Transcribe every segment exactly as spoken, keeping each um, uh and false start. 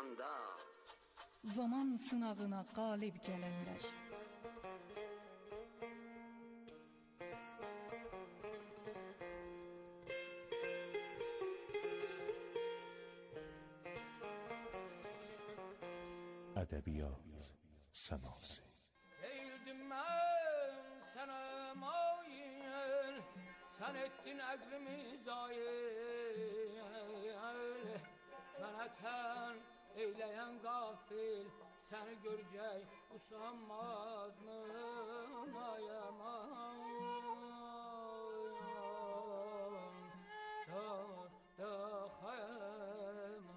olanda, zaman sınavına qalib gələnlər. Ədəbiyyat səması. Değildim mən sənə mail, sən etdin əqlimi zayil. Mənə tən eyləyən qafil, səni görəcək usanmaz mı ayaman? Da, da xayman.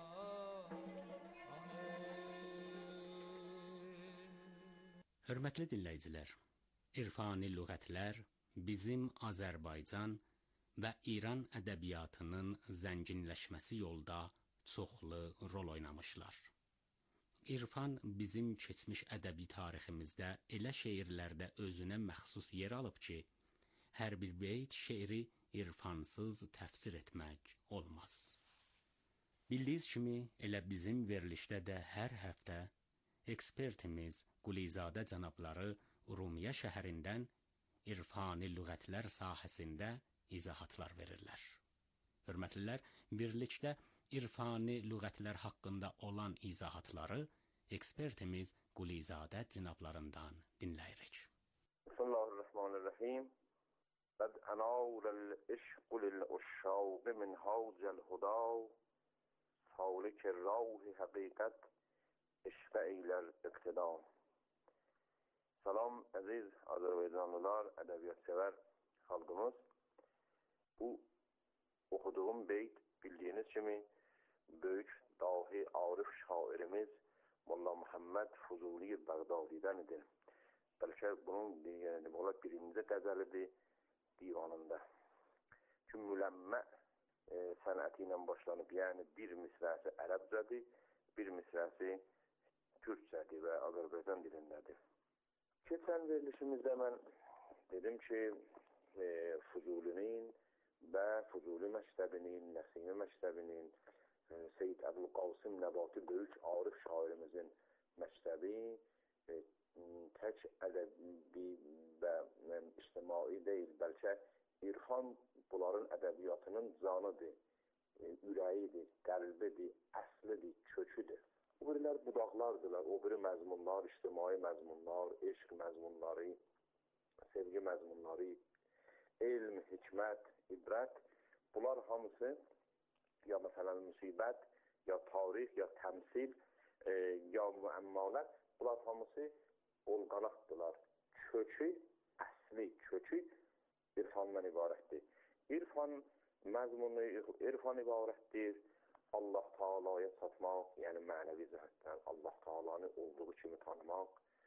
Hörmətli dinləyicilər, İrfani lüğətlər bizim Azərbaycan və İran ədəbiyyatının zənginləşməsi yolda çoxlu rol oynamışlar. İrfan bizim keçmiş ədəbi tariximizdə elə şeirlərdə özünə məxsus yer alıb ki, hər bir beyt şeiri irfansız təfsir etmək olmaz. Bildiyiniz kimi, elə bizim verilişdə də hər həftə ekspertimiz Qulizadə cənabları Urumiyyə şəhərindən İrfani lüğətlər sahəsində izahatlar verirlər. Hörmətlilər, birlikdə İrfani lüğətlər haqqında olan izahatları ekspertimiz Qulizadə cənablarından dinləyirik. Bismillahirrahmanirrahim. Qad anawrel işq lil-uşşaq min havcel huda, salik ruhi haqiqat işq eyler iqtida. Salam əziz Azərbaycanlılar, ədəbiyyat sevər xalqımız. Bu oxuduğum beyt bildiyiniz kimi böyük dahi arif şairimiz Molla Muhammed Fuzuli Bəğdadidəndir. Bəlkə bunun deməli birinci qəzəlidir divanında. Ki müləmmə e, sənəti ilə başlanıb, yəni bir misrəsi ərəbcədir, bir misrəsi türkçədir və Azərbaycan dilindədir. Keçən verilişimizdə mən dedim ki, e, Fuzulinin və Fuzuli məktəbinin, Nəsimi məktəbinin, e, Seyyid Əbülqasım Nəbati böyük arif şairimizin məktəbi e, tək ədəbi və e, ictimai deyil, bəlkə İrfan bunların ədəbiyyatının canıdır, e, ürəyidir, qəlbidir, əslidir, köküdür. O birilər budaqlardılar, o biri məzmunlar, ictimai məzmunlar, eşq məzmunları, sevgi məzmunları, elm, hikmət, ibrət, bunlar hamısı ya məsələn müsibət, ya tarix, ya təmsil, e, ya müəmmalar, bunlar hamısı olqanaqdılar. Kökü, əsli kökü İrfandan ibarətdir. İrfan məzmunu, İrfan ibarətdir. Allah Taala'ya çatmaq, yəni mənəvi cəhətdən Allah Taala'nı olduğu kimi tanımaq,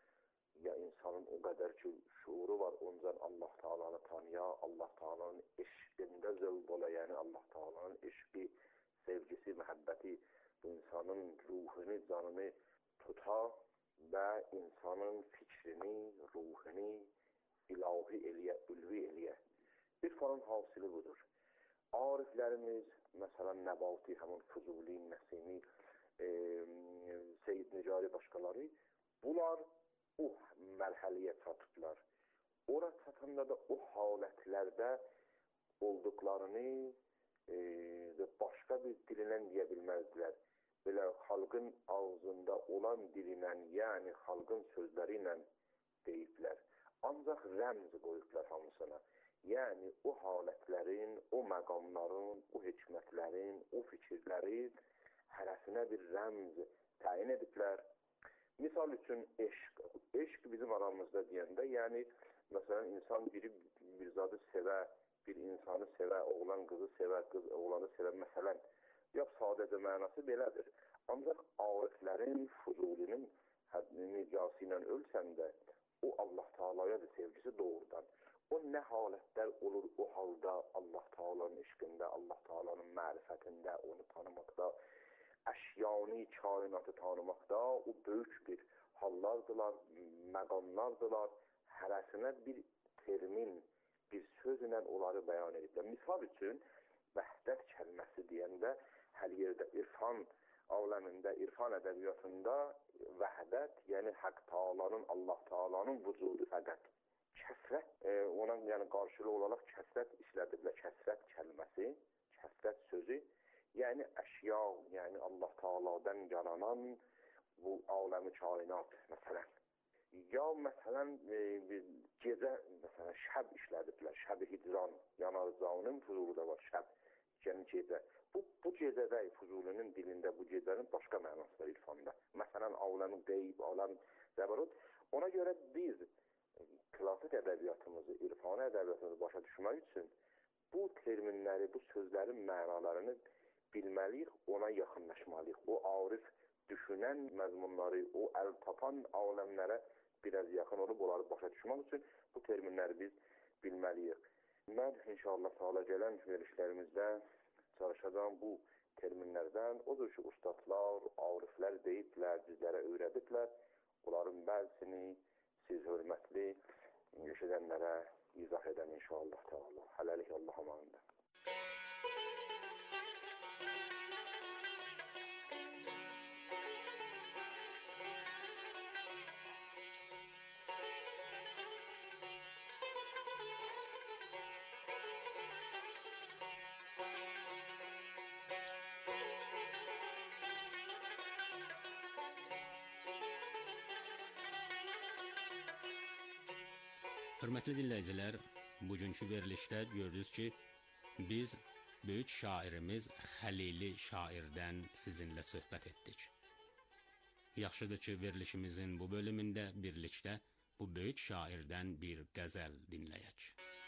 ya insanın o qədər ki şuuru var, ondan Allah Taala'nı tanıya, Allah Taala'nın eşqində zövq ola, yəni Allah Taala'nın eşqi, sevgisi, məhəbbəti bu insanın ruhunu, canını tuta və insanın fikrini, ruhunu ilahi eləyə, ülvi eləyə. İrfanın hasili budur. Ariflərimiz, məsələn, Nəbati, həmin Fuzuli, Nəsimi, e, Seyyid Nicari başqaları, bunlar o mərhəliyə çatıblar. Ora çatanda da o halətlərdə olduqlarını e, başqa bir dilinən deyə bilməzdilər. Belə xalqın ağzında olan dilinən, yəni xalqın sözləri ilə deyiblər. Ancaq rəmz qoyublar hamısına. Yəni o halətlərin, o məqamların, o hikmətlərin, o fikirlərin hərəsinə bir rəmz təyin ediblər. Misal üçün eşq. Eşq bizim aramızda deyəndə, yəni məsələn insan biri bir zadı sevə, bir insanı sevə, oğlan qızı sevə, qız oğlanı sevə, məsələn, yox sadəcə mənası belədir. Ancaq ariflərin, Fuzulinin nicası ilə ölsən də o Allah Taala'ya da sevgisi doğrudan. O nə halətlər olur o halda Allah Taala'nın eşqində, Allah Taala'nın mərifətində, onu tanımaqda, əşyani kainatı tanımaqda o böyük bir hallardılar, məqamlardılar. Hərəsinə bir termin, bir sözlə onları bəyan ediblər. Misal üçün, vəhdət kəlməsi deyəndə hər yerdə İrfan aləmində, irfan ədəbiyyatında vəhdət, yəni Haqq Taalanın, Allah Taalanın vücudu fəqət. Kəsrət, e, ona yəni qarşılığı olaraq kəsrət işlədiblər, kəsrət kəlməsi, kəsrət sözü, yəni əşya, yəni Allah Taaladan yaranan bu aləmi kainat məsələn. Ya məsələn e, gecə, məsələn şəb işlədiblər, şəb-i hicran, yanarcanın fuzulu da var, şəb, yəni gecə. Bu, bu gecədə Fuzulinin dilində bu gecənin başqa mənası var irfanda. Məsələn, aləmin qeyb, aləm zəbarut. Ona görə biz klassik ədəbiyyatımızı, irfani ədəbiyyatımızı başa düşmək üçün bu terminləri, bu sözlərin mənalarını bilməliyik, ona yaxınlaşmalıyıq. O arif düşünən məzmunları, o əl tapan aləmlərə biraz yaxın olub, onları başa düşmək üçün bu terminləri biz bilməliyik. Mən inşallah sağla gələn verişlərimizdə çalışacağım bu terminlərdən. Odur ki, ustadlar, ariflər deyiblər, bizlərə öyrədiblər. Onların bəzisini siz hörmətli eşidənlərə izah edən inşallah. Hələlik Allah amanında. Hörmətli dinləyicilər, bugünkü verilişdə gördünüz ki, biz böyük şairimiz Xəlili şairdən sizinlə söhbət etdik. Yaxşıdır ki, verilişimizin bu bölümündə birlikdə bu böyük şairdən bir qəzəl dinləyək.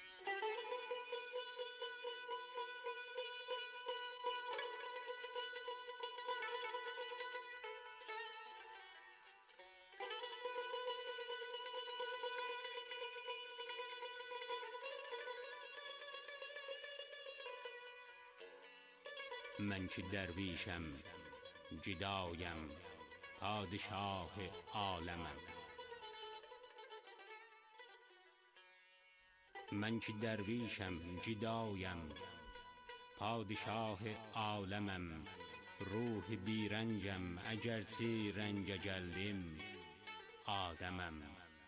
Mən ki dərvişəm, cidayəm, padişah-ı aləməm. Mən ki dərvişəm, cidayəm, padişah-ı aləməm. Ruhi birəngəm, əgərçi rəngə gəldim, Adəməm.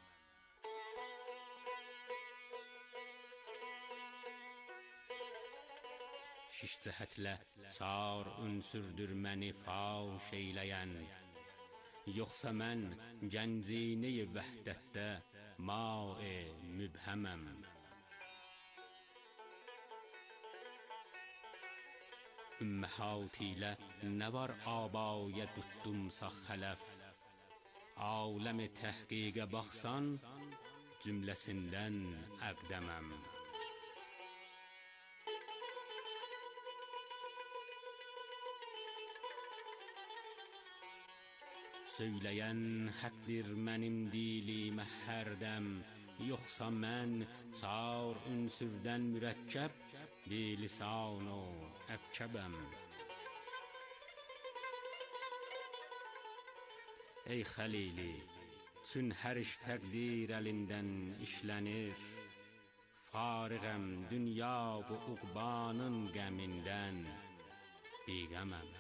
Şiş cəhətlə çar ünsürdür məni faş eyləyən. Yoxsa mən gəncini-i vəhdətdə ma-i mübhəməm. Ümməhət ilə nə var abaya tutdumsa xələf. Aləm-i təhqiqə baxsan, cümləsindən əqdəməm. Söyləyən həqdir mənim dilimə hərdəm. Yoxsa mən çar ünsürdən mürəkkəb, bilisan-ı əbkəbəm. Ey Xəlili, çün hər iş təqdir əlindən işlənir. Fariğəm dünya və uqbanın qəmindən, biğəməm.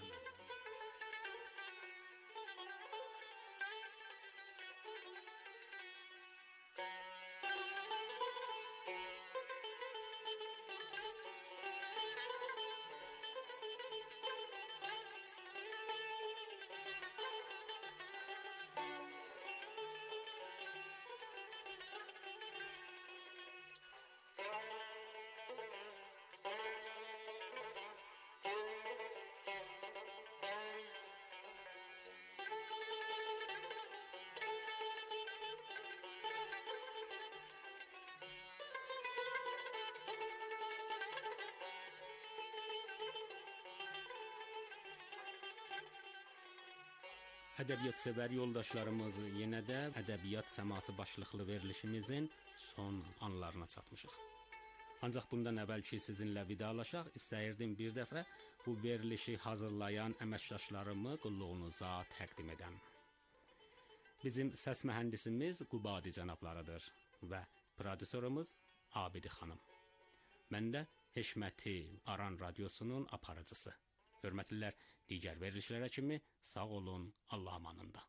Ədəbiyyat-sevər yoldaşlarımız, yenə də ədəbiyyat səması başlıqlı verilişimizin son anlarına çatmışıq. Ancaq bundan əvvəl ki, sizinlə vidalaşaq, istəyirdim bir dəfə bu verilişi hazırlayan əməkdaşlarımı qulluğunuza təqdim edəm. Bizim səs mühəndisimiz Qubadi cənablarıdır və prodüserimiz Abidi xanım. Mən də Heşməti Aran Radiosunun aparıcısı. Hörmətlilər, Digər verilişlərə kimi sağ olun, Allah amanında.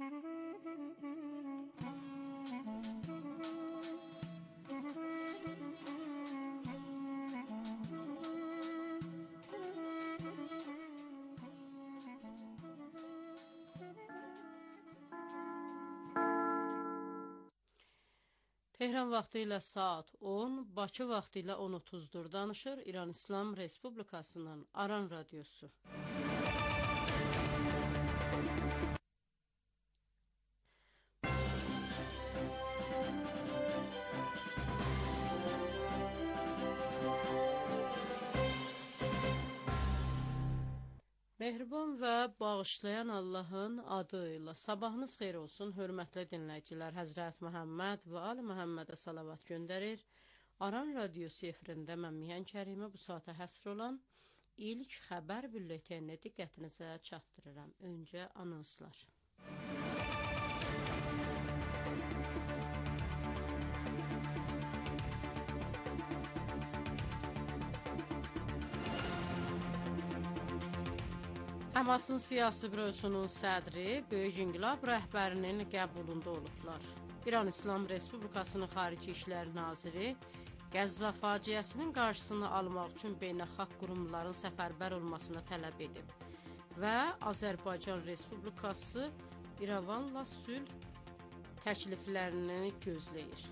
Tehran vaxtı ilə saat on, Bakı vaxtı ilə on otuzdur danışır İran İslam Respublikasının Aran Radyosu. Mehriban və bağışlayan Allahın adı ilə sabahınız xeyir olsun, hörmətli dinləyicilər. Həzrət Məhəmməd və Ali Məhəmmədə salavat göndərir. Aran Radyosu efirində mən Mihan Kərimə bu saata həsr olan ilk xəbər bülletenini diqqətinizə çatdırıram. Öncə anonslar. Həmasın siyasi bürosunun sədri Böyük İnqilab rəhbərinin qəbulunda olublar. İran İslam Respublikasının Xarici İşlər Naziri Qəzza faciəsinin qarşısını almaq üçün beynəlxalq qurumların səfərbər olmasını tələb edib və Azərbaycan Respublikası İrəvanla sülh təkliflərini gözləyir.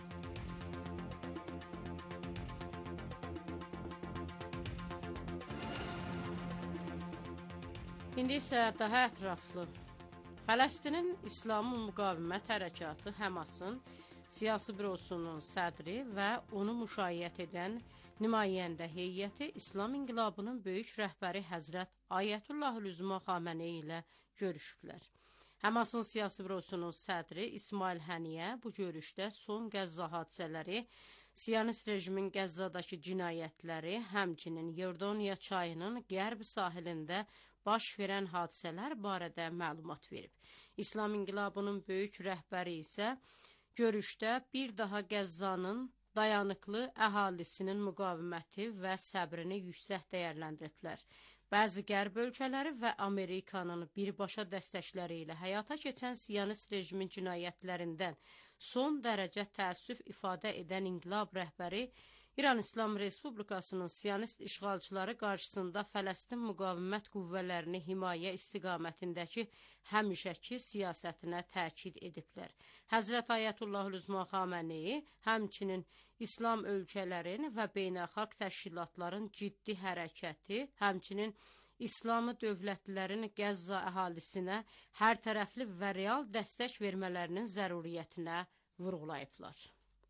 İndi isə daha ətraflı. Fələstinin İslamı Müqavimət Hərəkatı Həmasın siyasi bürosunun sədri və onu müşayiət edən nümayəndə heyəti İslam İnqilabının böyük rəhbəri Həzrət Ayətullah Üzma Xameneyi ilə görüşüblər. Həmasın siyasi bürosunun sədri İsmail Həniyə bu görüşdə son Qəzza hadisələri, Siyonist rejimin Qəzzadakı cinayətləri, həmçinin Yordaniya çayının qərb sahilində baş verən hadisələr barədə məlumat verib. İslam İnqilabının böyük rəhbəri isə görüşdə bir daha Qəzzanın dayanıqlı əhalisinin müqaviməti və səbrini yüksək dəyərləndiriblər. Bəzi qərb ölkələri və Amerikanın birbaşa dəstəkləri ilə həyata keçən Siyonist rejimin cinayətlərindən son dərəcə təəssüf ifadə edən İnqilab rəhbəri İran İslam Respublikasının Siyonist işğalçıları qarşısında Fələstin müqavimət qüvvələrini himayə istiqamətindəki həmişəki siyasətinə təkid ediblər. Həzrət Ayətullah Üzma Xameneyi həmçinin İslam ölkələrin və beynəlxalq təşkilatların ciddi hərəkəti, həmçinin İslamı dövlətlərin Qəzza əhalisinə hər tərəfli və real dəstək vermələrinin zəruriyyətinə vurğulayıblar.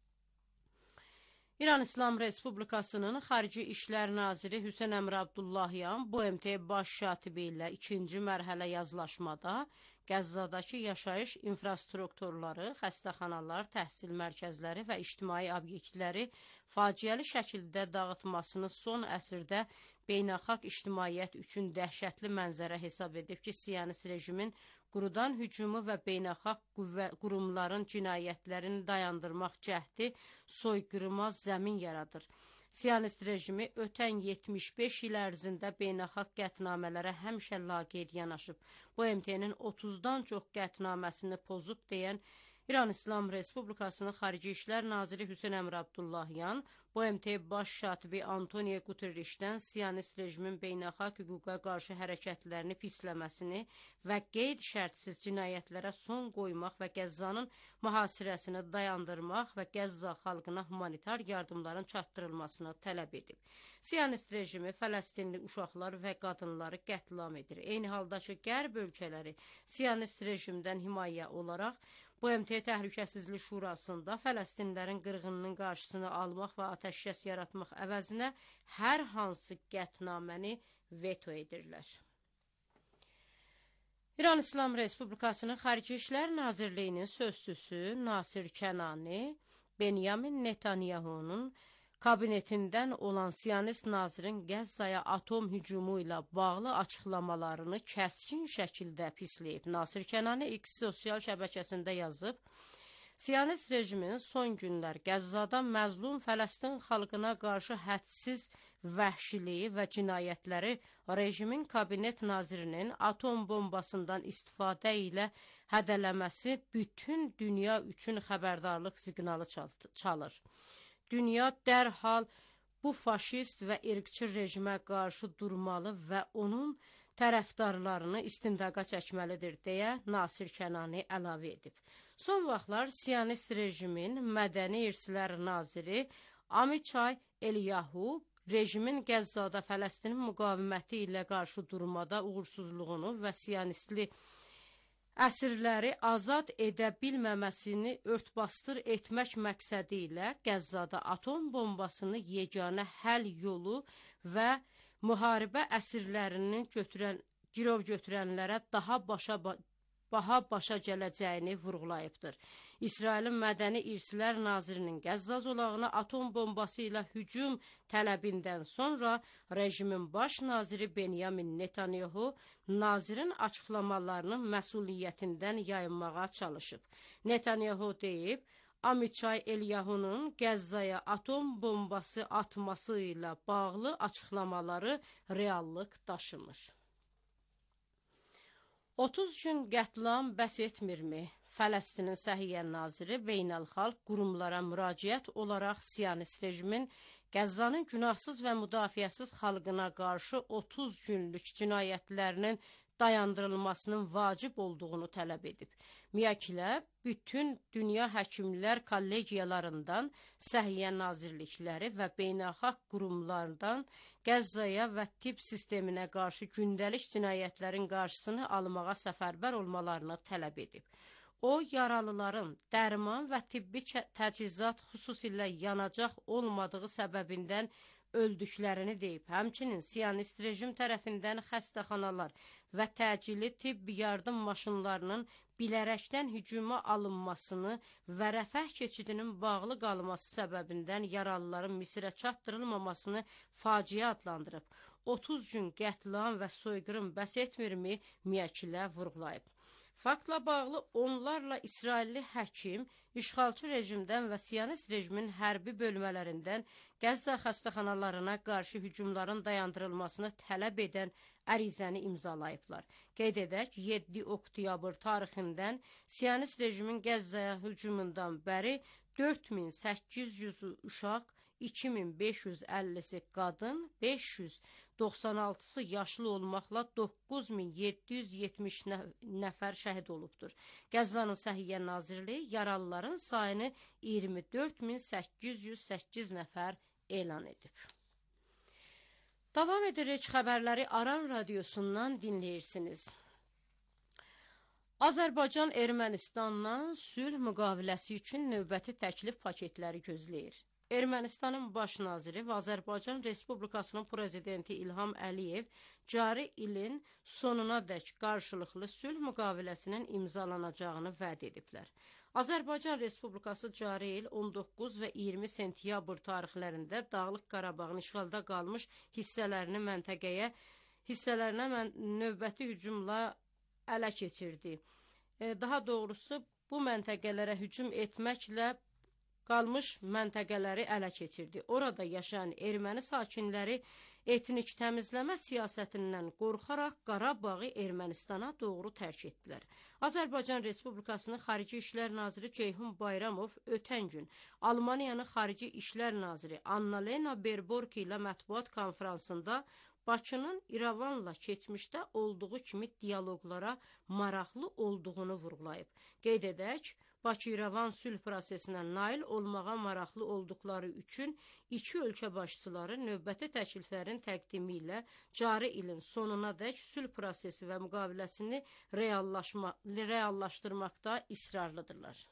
İran İslam Respublikasının Xarici İşlər Naziri Hüseyn Əmr Abdullahyan B M T baş katibi ilə ikinci mərhələ yazılaşmada Qəzzadakı yaşayış infrastrukturları, xəstəxanalar, təhsil mərkəzləri və ictimai obyektləri faciəli şəkildə dağıtmasını son əsrdə beynəlxalq ictimaiyyət üçün dəhşətli mənzərə hesab edib ki, Siyonist rejimin qurudan hücumu və beynəlxalq qurumların cinayətlərini dayandırmaq cəhdi soyqırıma zəmin yaradır. Siyonist rejimi ötən yetmiş beş il ərzində beynəlxalq qətnamələrə həmişə laqeyd yanaşıb. Bu M T-nin otuzdan çox qətnaməsini pozub deyən İran İslam Respublikasının Xarici İşlər Naziri Hüseyn Əmr Abdullahyan, B M T baş katibi Antonio Guterrişdən Siyonist rejimin beynəlxalq hüquqa qarşı hərəkətlərini pisləməsini və qeyd şərtsiz cinayətlərə son qoymaq və Qəzzanın mühasirəsini dayandırmaq və Qəzza xalqına humanitar yardımların çatdırılmasını tələb edib. Siyonist rejimi Fələstinli uşaqlar və qadınları qətlam edir. Eyni halda ki, qərb ölkələri Siyonist rejimdən himayə olaraq B M T Təhlükəsizlik Şurasında Fələstinlərin qırğınının qarşısını almaq və atəşkəs yaratmaq əvəzinə hər hansı qətnaməni veto edirlər. İran İslam Respublikasının Xarici İşlər Nazirliyinin sözçüsü Nasir Kənani, Benyamin Netanyahunun kabinetindən olan Siyonist nazirin Qəzzaya atom hücumu ilə bağlı açıqlamalarını kəskin şəkildə pisləyib. Nasir Kənani X sosial şəbəkəsində yazıb, Siyonist rejimin son günlər Qəzzada məzlum Fələstin xalqına qarşı hədsiz vəhşiliyi və cinayətləri rejimin kabinet nazirinin atom bombasından istifadə ilə hədələməsi bütün dünya üçün xəbərdarlıq siqnalı çalır. Dünya dərhal bu faşist və irqçi rejimə qarşı durmalı və onun tərəfdarlarını istintaqa çəkməlidir, deyə Nasir Kənani əlavə edib. Son vaxtlar Siyonist rejimin mədəni irslər naziri Amichai Eliyahu rejimin Qəzzada Fələstinin müqaviməti ilə qarşı durmada uğursuzluğunu və siyonistli əsirləri azad edə bilməməsini örtbasdır etmək məqsədi ilə Qəzzada atom bombasını yeganə həll yolu və müharibə əsirlərini götürən, girov götürənlərə daha başa, baha başa gələcəyini vurğulayıbdır. İsrailin mədəni irslər nazirinin Qəzza zolağına atom bombası ilə hücum tələbindən sonra rejimin baş naziri Benyamin Netanyahu nazirin açıqlamalarının məsuliyyətindən yayınmağa çalışıb. Netanyahu deyib, Amichai Eliyahu'nun Qəzzaya atom bombası atması ilə bağlı açıqlamaları reallıq daşımır. otuz gün qətlam bəs etmirmi? Fələstinin Səhiyyə naziri beynəlxalq qurumlara müraciət olaraq Siyonist rejimin Qəzzanın günahsız və müdafiəsiz xalqına qarşı otuz günlük cinayətlərinin dayandırılmasının vacib olduğunu tələb edib. Müəkkilər bütün dünya həkimlər kollegiyalarından, səhiyyə nazirlikləri və beynəlxalq qurumlardan Qəzzaya və tibb sisteminə qarşı gündəlik cinayətlərin qarşısını almağa səfərbər olmalarını tələb edib. O, yaralıların dərman və tibbi təchizat xüsusilə yanacaq olmadığı səbəbindən öldüklərini deyib. Həmçinin Siyonist rejim tərəfindən xəstəxanalar və təcili tibbi yardım maşınlarının bilərəkdən hücuma alınmasını və Rəfəh keçidinin bağlı qalması səbəbindən yaralıların Misirə çatdırılmamasını faciə adlandırıb. otuz gün qətlam və soyqırım bəs etmirmi? Müəkkilər vurğulayıb. Faktla bağlı onlarla İsrailli həkim, işğalçı rejimdən və Siyonist rejimin hərbi bölmələrindən Qəzza xəstəxanalarına qarşı hücumların dayandırılmasını tələb edən ərizəni imzalayıblar. Qeyd edək, yeddi oktyabr tarixindən Siyonist rejimin Qəzzaya hücumundan bəri dörd min səkkiz yüz uşaq, iki min beş yüz əllisi qadın, beş yüz doxsan altısı yaşlı olmaqla doqquz min yeddi yüz yetmiş nəfər şəhid olubdur. Qəzzanın Səhiyyə Nazirliyi yaralıların sayını iyirmi dörd min səkkiz yüz səkkiz nəfər elan edib. Davam edirik, xəbərləri Aran radiosundan dinləyirsiniz. Azərbaycan Ermənistanla sülh müqaviləsi üçün növbəti təklif paketləri gözləyir. Ermənistanın baş naziri və Azərbaycan Respublikasının prezidenti İlham Əliyev cari ilin sonunadək qarşılıqlı sülh müqaviləsinin imzalanacağını vəd ediblər. Azərbaycan Respublikası cari il on doqquz və iyirmi sentyabr tarixlərində Dağlıq Qarabağın işğalda qalmış hissələrini məntəqəyə hissələrinə mən, növbəti hücumla ələ keçirdi. E, daha doğrusu bu məntəqələrə hücum etməklə qalmış məntəqələri ələ keçirdi. Orada yaşayan erməni sakinləri etnik təmizləmə siyasətindən qorxaraq Qarabağı Ermənistana doğru tərk etdilər. Azərbaycan Respublikasının Xarici İşlər Naziri Ceyhun Bayramov ötən gün Almaniyanın Xarici İşlər Naziri Annalena Baerbock ilə mətbuat konfransında Bakının İrəvanla keçmişdə olduğu kimi diyaloqlara maraqlı olduğunu vurğulayıb. Qeyd edək, Bakı-İrəvan sülh prosesinə nail olmağa maraqlı olduqları üçün iki ölkə başçıları növbəti təkliflərin təqdimi ilə cari ilin sonunadək sülh prosesi və müqaviləsini reallaşdırmaqda israrlıdırlar.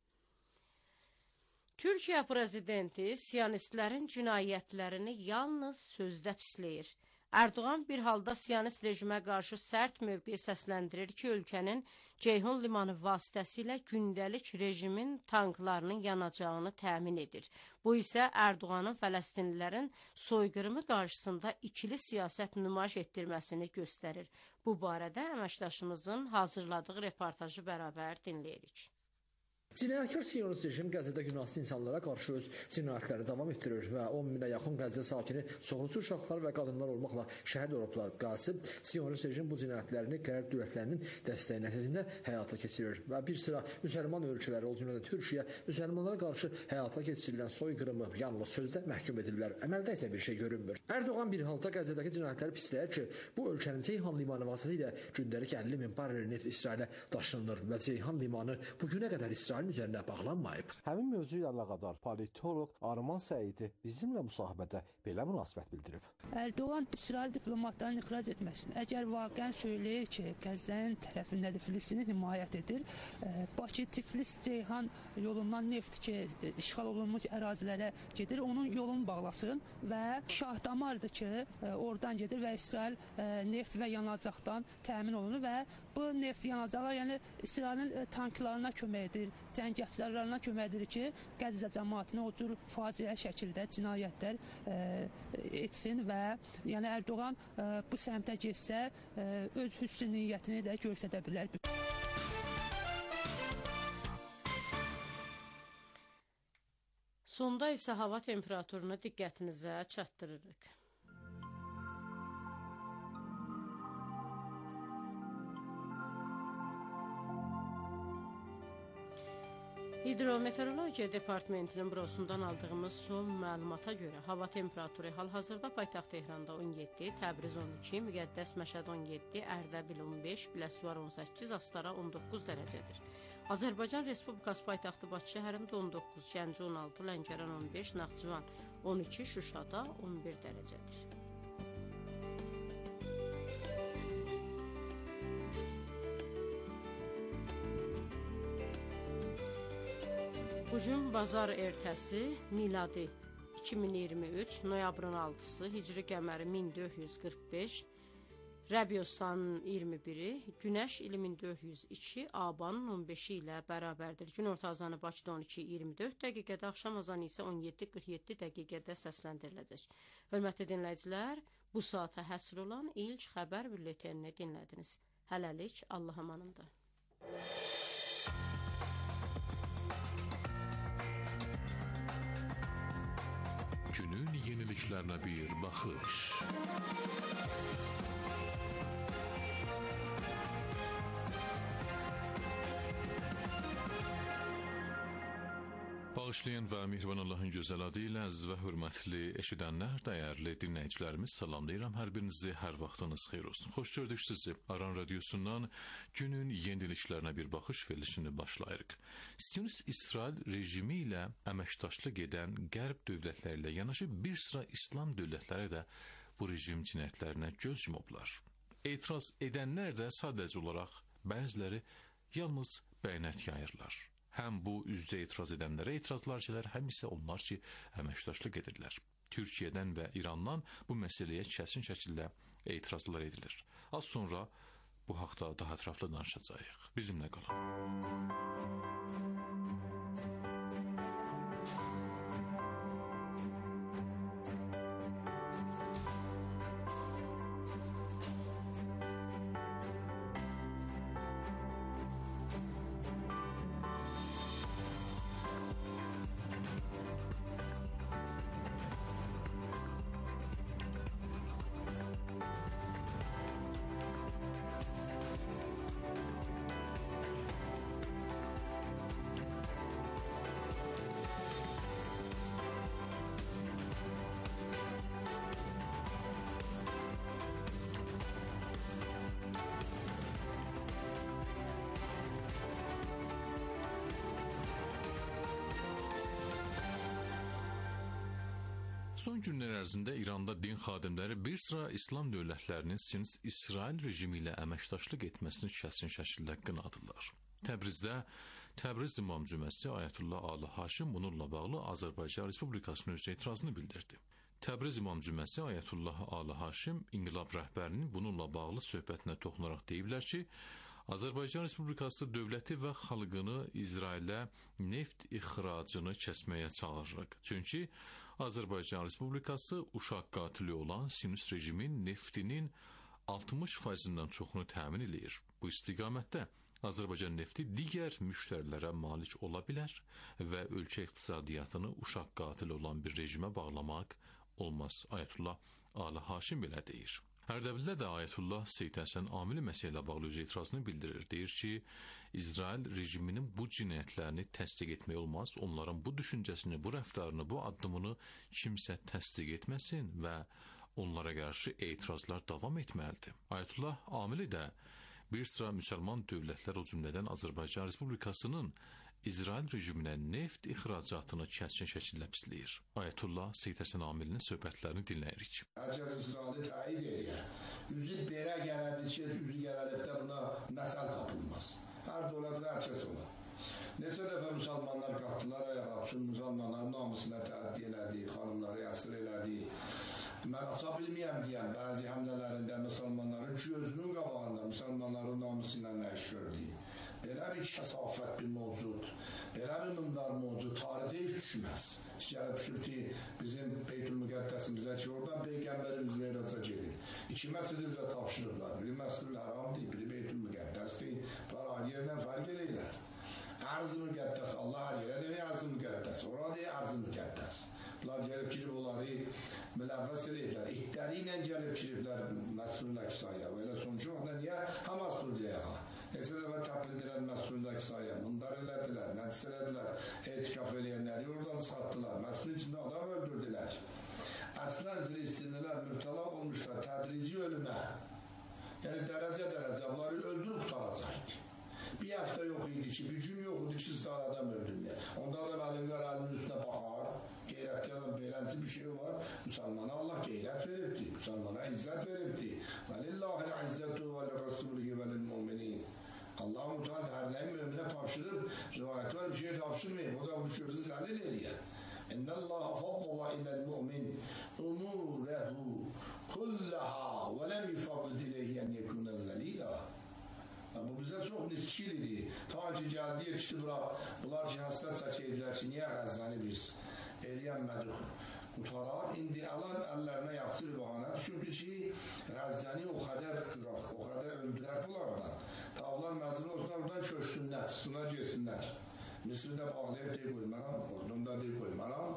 Türkiyə prezidenti siyonistlərin cinayətlərini yalnız sözdə pisləyir. Erdoğan bir halda Siyonist rejimə qarşı sərt mövqe səsləndirir ki, ölkənin Ceyhun limanı vasitəsilə gündəlik rejimin tanklarının yanacağını təmin edir. Bu isə Erdoğanın Fələstinlilərin soyqırımı qarşısında ikili siyasət nümayiş etdirməsini göstərir. Bu barədə əməkdaşımızın hazırladığı reportajı bərabər dinləyirik. Cinayətkar Siyonist rejim Qəzzədə günahsız insanlara qarşı öz cinayətləri davam etdirir və on minə yaxın Qəzzə sakini soğurucu uşaqlar və qadınlar olmaqla şəhid olublar. Qasib Siyonist rejim bu cinayətlərini qərb dövlətlərinin dəstəyi nəticəsində həyata keçirir və bir sıra müsəlman ölkələri, o cümlədən Türkiyə, müsəlmanlara qarşı həyata keçirilən soyqırımı yalnız sözdə məhkum edirlər. Əməldə isə bir şey görünmür. Erdoğan bir halda Qəzzədəki cinayətləri pisləyir ki, bu ölkənin Ceyhan limanı vasitəsilə gündəlik əlli min barrel neft İsrailə daşınır və Ceyhan limanı bu günə qədər İsrail üzərində bağlanmayıb. Həmin mövzu ilə əlaqədar politoloq Arman Səidi bizimlə müsahibədə belə münasibət bildirib. Erdoğan İsrail diplomatlarını ixrac etməsin. Əgər vaqəən söyləyir ki, Qəzzənin tərəfindədir, Filistini himayət edir, Bakı, Tiflis, Ceyhan yolundan neft ki, işğal olunmuş ərazilərə gedir, onun yolunu bağlasın və Şahdamardır ki, oradan gedir və İsrail neft və yanacaqdan təmin olunur və bu neft yanacaqlar, yəni İsrailin tanklarına kömək edir, cəngəfçilərlərinə kömək edir ki, Qəzzə cəmaatını o cür faciə şəkildə cinayətlər e, etsin və yəni Erdoğan e, bu səmtə getsə e, öz hüsn niyyətini də göstərə bilər. Sonda isə hava temperaturunu diqqətinizə çatdırırıq. Hidrometeorologiya Departamentinin bürosundan aldığımız son məlumata görə hava temperaturu hal-hazırda paytaxt Tehranda on yeddi, Təbriz on iki, Müqəddəs Məşəd on yeddi, Ərdəbil on beş, Biləsuvar on səkkiz, Astara on doqquz dərəcədir. Azərbaycan Respublikası paytaxtı Bakı şəhərində on doqquz, Gəncə on altı, Lənkəran on beş, Naxçıvan on iki, Şuşada on bir dərəcədir. Bugün bazar ertəsi, miladi iki min iyirmi üç, noyabrın altısı, hicri qəməri min dörd yüz qırx beş, Rəbiyostanın iyirmi biri, Günəş ili min dörd yüz iki, Abanın on beşi ilə bərabərdir. Gün orta azanı Bakıda on iki iyirmi dörd dəqiqədə, axşam azanı isə on yeddi qırx yeddi dəqiqədə səsləndiriləcək. Hörmətli dinləyicilər, bu saata həsr olan ilk xəbər bülletenini dinlədiniz. Hələlik, Allah amanında. Günün yeniliklerine bir bakış. Bağışlayan və mehriban Allahın gözəl adı ilə əziz və hörmətli eşidənlər, dəyərli dinləyicilərimiz, salamlayıram hər birinizi, hər vaxtınız xeyir olsun. Xoş gördük sizi. Aran Radyosu'ndan günün yeniliklərinə bir baxış verilişini başlayırıq. Siyonist İsrail rejimi ilə əməkdaşlıq edən qərb dövlətləri ilə yanaşı bir sıra İslam dövlətləri də bu rejim cinayətlərinə göz yumublar. Etiraz edənlər də sadəcə olaraq bəziləri yalnız bəyanat yayırlar. Həm bu üzdə etiraz edənlərə etirazlar gələr, həm isə onlar ki, əməkdaşlıq edirlər. Türkiyədən və İrandan bu məsələyə kəsin şəkildə etirazlar edilir. Az sonra bu haqda daha ətraflı danışacağıq. Bizimlə qalın. Son günlər ərzində İranda din xadimləri bir sıra İslam dövlətlərinin Siyonist İsrail rejimi ilə əməkdaşlıq etməsini kəsin şəkildə qınadılar. Təbrizdə Təbriz İmam Cüməsi Ayətullah Ali Haşim bununla bağlı Azərbaycan Respublikasının öz etirazını bildirdi. Təbriz İmam Cüməsi Ayətullah Ali Haşim İnqilab rəhbərinin bununla bağlı söhbətinə toxunaraq deyiblər ki, Azərbaycan Respublikası dövləti və xalqını İsrailə neft ixracını kəsməyə çağırırıq. Çünki Azərbaycan Respublikası uşaq qatili olan Siyonist rejimin neftinin altmış faizindən çoxunu təmin edir. Bu istiqamətdə Azərbaycan nefti digər müştərilərə malik ola bilər və ölkə iqtisadiyyatını uşaq qatili olan bir rejimə bağlamaq olmaz. Ayətullah Ali Haşim belə deyir. Ərdəbildə də Ayətullah Seyid Həsən Amili məsələ ilə bağlı öz etirazını bildirir. Deyir ki, İsrail rejiminin bu cinayətlərini təsdiq etmək olmaz. Onların bu düşüncəsini, bu rəftarını, bu addımını kimsə təsdiq etməsin və onlara qarşı etirazlar davam etməlidir. Ayətullah Amili də bir sıra müsəlman dövlətlər, o cümlədən Azərbaycan Respublikasının İsrail rejiminə neft ixracatını kəskin şəkildə pisləyir. Ayətullah Seyid Həsən Amilinin söhbətlərini dinləyirik. Hərkəs İsraili təid edir. Üzü belə gəlirdi ki, üzü gəlirlikdə buna məsəl tapılmaz. Hər dövlətdə hərkəs olar. Neçə dəfə müsəlmanlar qatdılar ayağa, bütün müsəlmanların namusuna təəddi elədi, xanımları əsir elədi. Mən aça bilməyəm deyəm, bəzi həmlələrində müsəlmanların gözünün qabağında müsəlmanların namusu ilə nə iş gördü. Belə bir kəsafət bir mövcud, belə bir mümdar mövcud tarixə heç düşməz. Gəlib düşüb ki, bizim Beytül Müqəddəsimizə ki, oradan Peyğəmbərimiz verəcə gedir. İki məscidi bizə tapşırırlar. Biri Məscidül Həramdır, biri Beytül Müqəddəsdir. Bunlar hər yerdən fərq eləyirlər. Ərz-i Müqəddəs, Allah hər yerə demək ərz-i Müqəddəs, orada deyək ərz-i Müqəddəs. Bunlar gəlib girib onları müləvvəs edirlər. İtləri ilə gəlib giriblər Məscidül Əqsaya. Elə sonucu vaxtda niyə Hamasdur deyək? Neçə dəfə təpildilər Məscidül Əqsaya, mundar elədilər, nədis elədilər, etikaf eləyənləri oradan satdılar, Məscidin içində adam öldürdülər. Əslən Filistinlilər mübtəla olmuşlar tədrici ölümə. Yəni dərəcə-dərəcə bunları öldürüb tutaracaqdı. Bir həftə yox idi ki, bir gün yox idi ki, sizlər adam öldürmüyor. Onda adam əlimlər əlinin üstünə baxar, qeyrətli adam, beylənci bir şey var. Müsəlmana Allah qeyrət veribdir, müsəlmana izzət veribdir. Və lillahi izzətu və lirrasulihi və lilmuminin. Allah-u Teala hər nəyin möminə tapşırıb, rivayət var bir şey tapşırmayıb, o da bu sözü zəlil eləyər. İnnəllaha faddala iləl-mu'min umurehu kullaha və ləm yufaddid iləyhi ən yekuna zəlilə. Bu bizə çox niskil idi. Ta ki, gəldi, yetişdi bura. Bunlar ki, həsrət çəkəydilər ki, niyə Qəzzəni biz eləyənmədik qutaraq. İndi alan əllərinə yaxşı bir bahanə. Çünki ki, Qəzzəni o qədər qıraq, o qədər öldürər bunlardan. Ta onlar məcbur olsunlar, buradan köşsünlər, çıxsınlar, geçsinlər. Misirdə bağlayıb deyib qoymaram, ordunda deyib qoymaram.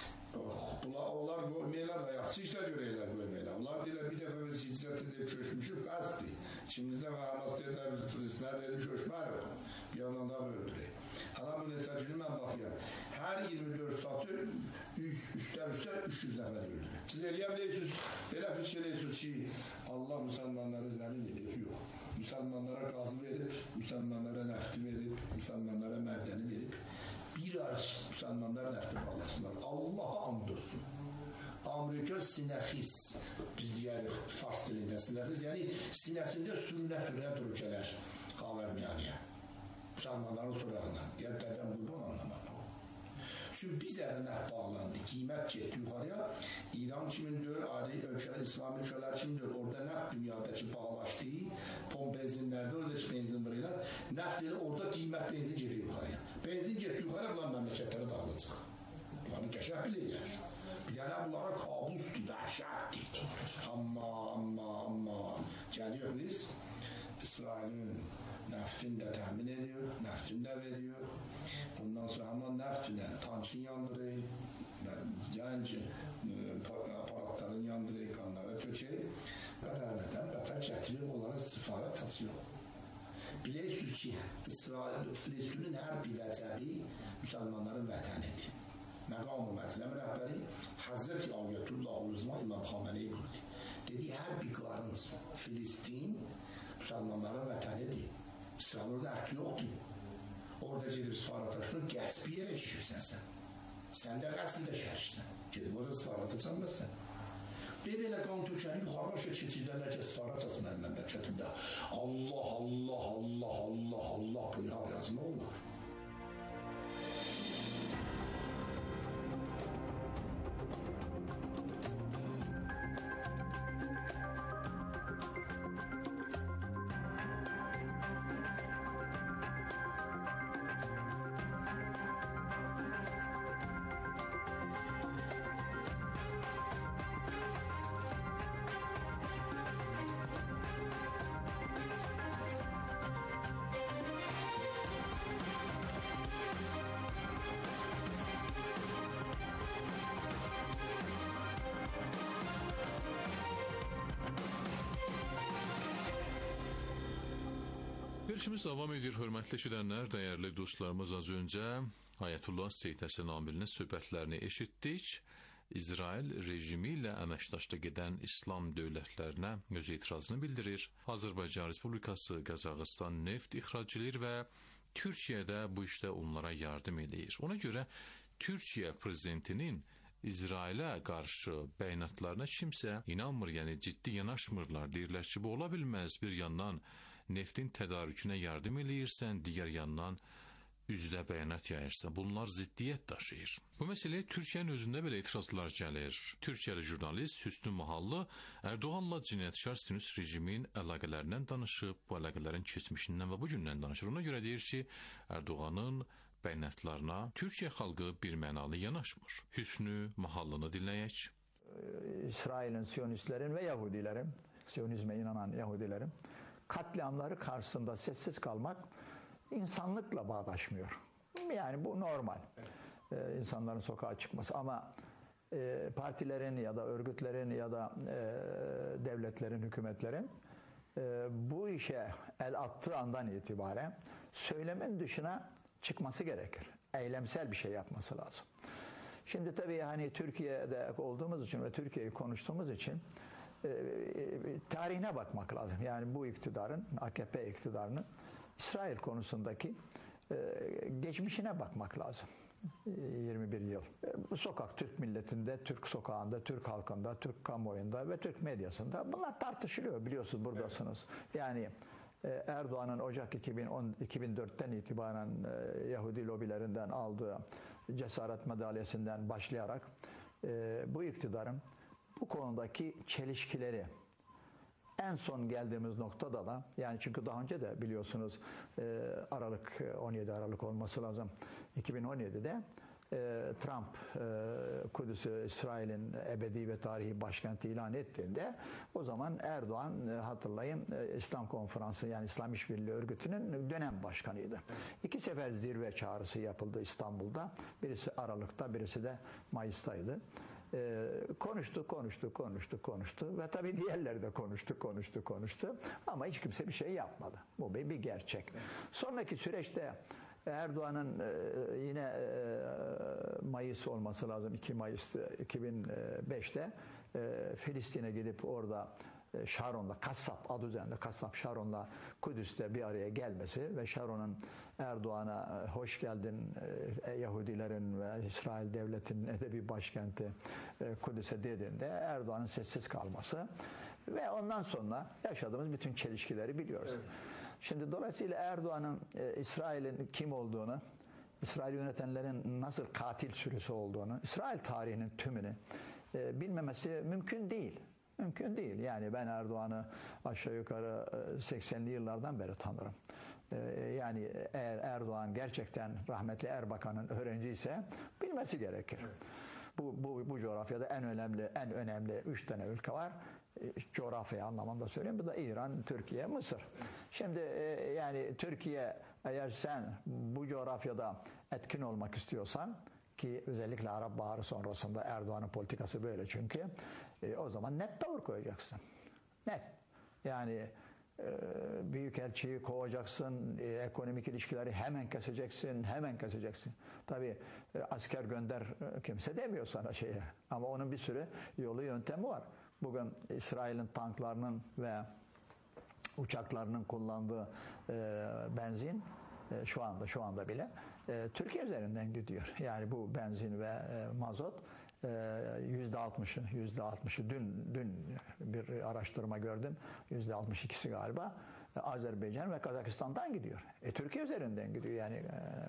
Onlar qoymayırlar da yaxşı işlə görəylər qoymayırlar. Onlar deyirlər, bir dəfə biz hicrət edib köşmüşük, bəsdir. İçimizdə və Hamas deyirlər, Filistinlər deyir, köşmər bir yandan da öldürək. Hala bu neçə günü mən baxıyorum. Hər iyirmi dörd saatı üstər-üstər üç yüz nəfər öldürür. Siz eləyəm deyirsiniz, belə fikir eləyirsiniz ki, Allah müsəlmanları zəlil edir, yox. Müsəlmanlara qazı verib, müsəlmanlara nəfti verib, müsəlmanlara mədəni verib. Bir ay müsəlmanlar nəfti bağlasınlar. Allah'a and olsun. Amerika sinəxis, biz deyərik fars dilində sinəxis, yəni sinəsində sürünə-sürünə durub gələr Xavərmiyaniyə. Müsəlmanların sorağından, ya dədəm qurban anlamaq. Çünki biz ərinə bağlandı, qiymət getdi yuxarıya. İran iki min dörd, ayrı ölkələr, İslami ölkələr iki min dörd, orada nəft dünyadakı bağlaşdı, pom benzinlərdə, oradakı benzin vururlar. Nəft elə orada qiymət benzin gedir yuxarıya. Benzin getdi yuxarıya, bunlar məmləkətlərə dağılacaq. Bunları qəşəh bilirlər. Yəni, bunlara kabusdur, dəhşətdir. Amma, amma, amma, gəliyor biz, İsrailin nəftin də təmin ediyor, nəftin də veriyor. Ondan sonra hemen nəftinə tankın yandırır, gənc aparatların yandırır, qanlara tökür. Bərənədən bətər gətirir, onlara istifarət açıyor. Bilirsiniz ki, İsrail, Filistinin hər bir vəcəbi müsəlmanların vətənidir. Məqam-ı məzləm rəhbəri Həzrəti Ayətullah Uluzma İmam Xameneyi qurdu. Dedi, hər bir qarınc Filistin müsəlmanların vətənidir. İsrail orada əhli yoxdur. Orada gedir sifarataşdan qəsbi yerə çəkirsən sən. Sən də qəsbində şəriksən. Gedib orada sifarata çanməsən. Belə qan tökəni yuxarı başa keçirlərlə ki, sifarat açın mənim məmləkətimdə. Allah, Allah, Allah, Allah, Allah bu yar yazma olar. Verilişimiz devam edir, hörmətli eşidənlər, dəyərli dostlarımız. Az öncə Ayətullah Seyid Həsən Amilinin söhbətlərini eşitdik. İsrail rejimi ilə əməkdaşlıq edən İslam dövlətlərinə öz etirazını bildirir. Azərbaycan Respublikası Qazaxıstan neft ixrac edir və Türkiyə bu işdə onlara yardım edir. Ona görə Türkiyə prezidentinin İsrailə qarşı bəyanatlarına kimsə inanmır, yəni ciddi yanaşmırlar. Deyirlər ki, bu ola bilməz. Bir yandan neftin tədarükünə yardım eləyirsən, digər yandan üzdə bəyanat yayırsan. Bunlar ziddiyyət daşıyır. Bu məsələyə Türkiyənin özündə belə etirazlar gəlir. Türkiyəli jurnalist Hüsnü Mahallı Erdoğanla cinayətkar Sinüs rejimin əlaqələrindən danışıb, bu əlaqələrin keçmişindən və bu gündən danışır. Ona görə deyir ki, Erdoğanın bəyanatlarına Türkiyə xalqı bir mənalı yanaşmır. Hüsnü Mahallını dinləyək. İsrail'in, Siyonistlerin ve Yahudilerin, Siyonizme inanan Yahudilerin katliamları karşısında sessiz kalmak insanlıkla bağdaşmıyor. Yani bu normal. Ee, insanların sokağa çıkması ama e, partilerin ya da örgütlerin ya da e, devletlerin, hükümetlerin e, bu işe el attığı andan itibaren söylemin dışına çıkması gerekir. Eylemsel bir şey yapması lazım. Şimdi tabii hani Türkiye'de olduğumuz için ve Türkiye'yi konuştuğumuz için e, e, tarihine bakmak lazım. Yani bu iktidarın, A K P iktidarının İsrail konusundaki e, geçmişine bakmak lazım. yirmi bir yıl. E, bu sokak Türk milletinde, Türk sokağında, Türk halkında, Türk kamuoyunda ve Türk medyasında bunlar tartışılıyor, biliyorsunuz, buradasınız. Evet. Yani e, Erdoğan'ın Ocak iki bin on, iki bin dörtten itibaren e, Yahudi lobilerinden aldığı cesaret madalyasından başlayarak e, bu iktidarın bu konudaki çelişkileri, en son geldiğimiz noktada da, yani çünkü daha önce de biliyorsunuz e, Aralık, on yedi Aralık olması lazım, iki bin on yedi'de e, Trump e, Kudüs'ü İsrail'in ebedi ve tarihi başkenti ilan ettiğinde, o zaman Erdoğan, e, hatırlayın, e, İslam Konferansı, yani İslam İşbirliği Örgütü'nün dönem başkanıydı. İki sefer zirve çağrısı yapıldı İstanbul'da. Birisi Aralık'ta, birisi de Mayıs'taydı. Ee, konuştu, konuştu, konuştu, konuştu ve tabii diğerleri de konuştu, konuştu, konuştu ama hiç kimse bir şey yapmadı. Bu bir, bir gerçek. Sonraki süreçte Erdoğan'ın e, yine e, Mayıs olması lazım, iki Mayıs iki bin beş'te e, Filistin'e gidip orada e, Sharon'la, Kassap adı üzerinde Kassap Sharon'la Kudüs'te bir araya gelmesi ve Sharon'un Erdoğan'a hoş geldin e, Yahudilerin ve İsrail devletinin edebi başkenti e, Kudüs'e dediğinde Erdoğan'ın sessiz kalması ve ondan sonra yaşadığımız bütün çelişkileri biliyoruz. Evet. Şimdi dolayısıyla Erdoğan'ın e, İsrail'in kim olduğunu, İsrail yönetenlerin nasıl katil sürüsü olduğunu, İsrail tarihinin tümünü e, bilmemesi mümkün değil. Mümkün değil. Yani ben Erdoğan'ı aşağı yukarı seksenli yıllardan beri tanırım. Yani eğer Erdoğan gerçekten rahmetli Erbakan'ın öğrenci ise bilmesi gerekir. Evet. Bu, bu, bu coğrafyada en önemli en önemli üç tane ülke var. Coğrafya anlamında söyleyeyim. Bu da İran, Türkiye, Mısır. Şimdi yani Türkiye, eğer sen bu coğrafyada etkin olmak istiyorsan, ki özellikle Arap Baharı sonrasında Erdoğan'ın politikası böyle çünkü, e, o zaman net tavır koyacaksın. Net. Yani e, büyükelçiyi kovacaksın, e, ekonomik ilişkileri hemen keseceksin, hemen keseceksin. Tabii e, asker gönder e, kimse demiyor sana şeye. Ama onun bir sürü yolu yöntemi var. Bugün İsrail'in tanklarının ve uçaklarının kullandığı e, benzin e, şu anda şu anda bile e, Türkiye üzerinden gidiyor. Yani bu benzin ve e, mazot yüzde altmışı yüzde altmışı dün dün bir araştırma gördüm. yüzde altmış ikisi galiba Azerbaycan ve Kazakistan'dan gidiyor. E, Türkiye üzerinden gidiyor. Yani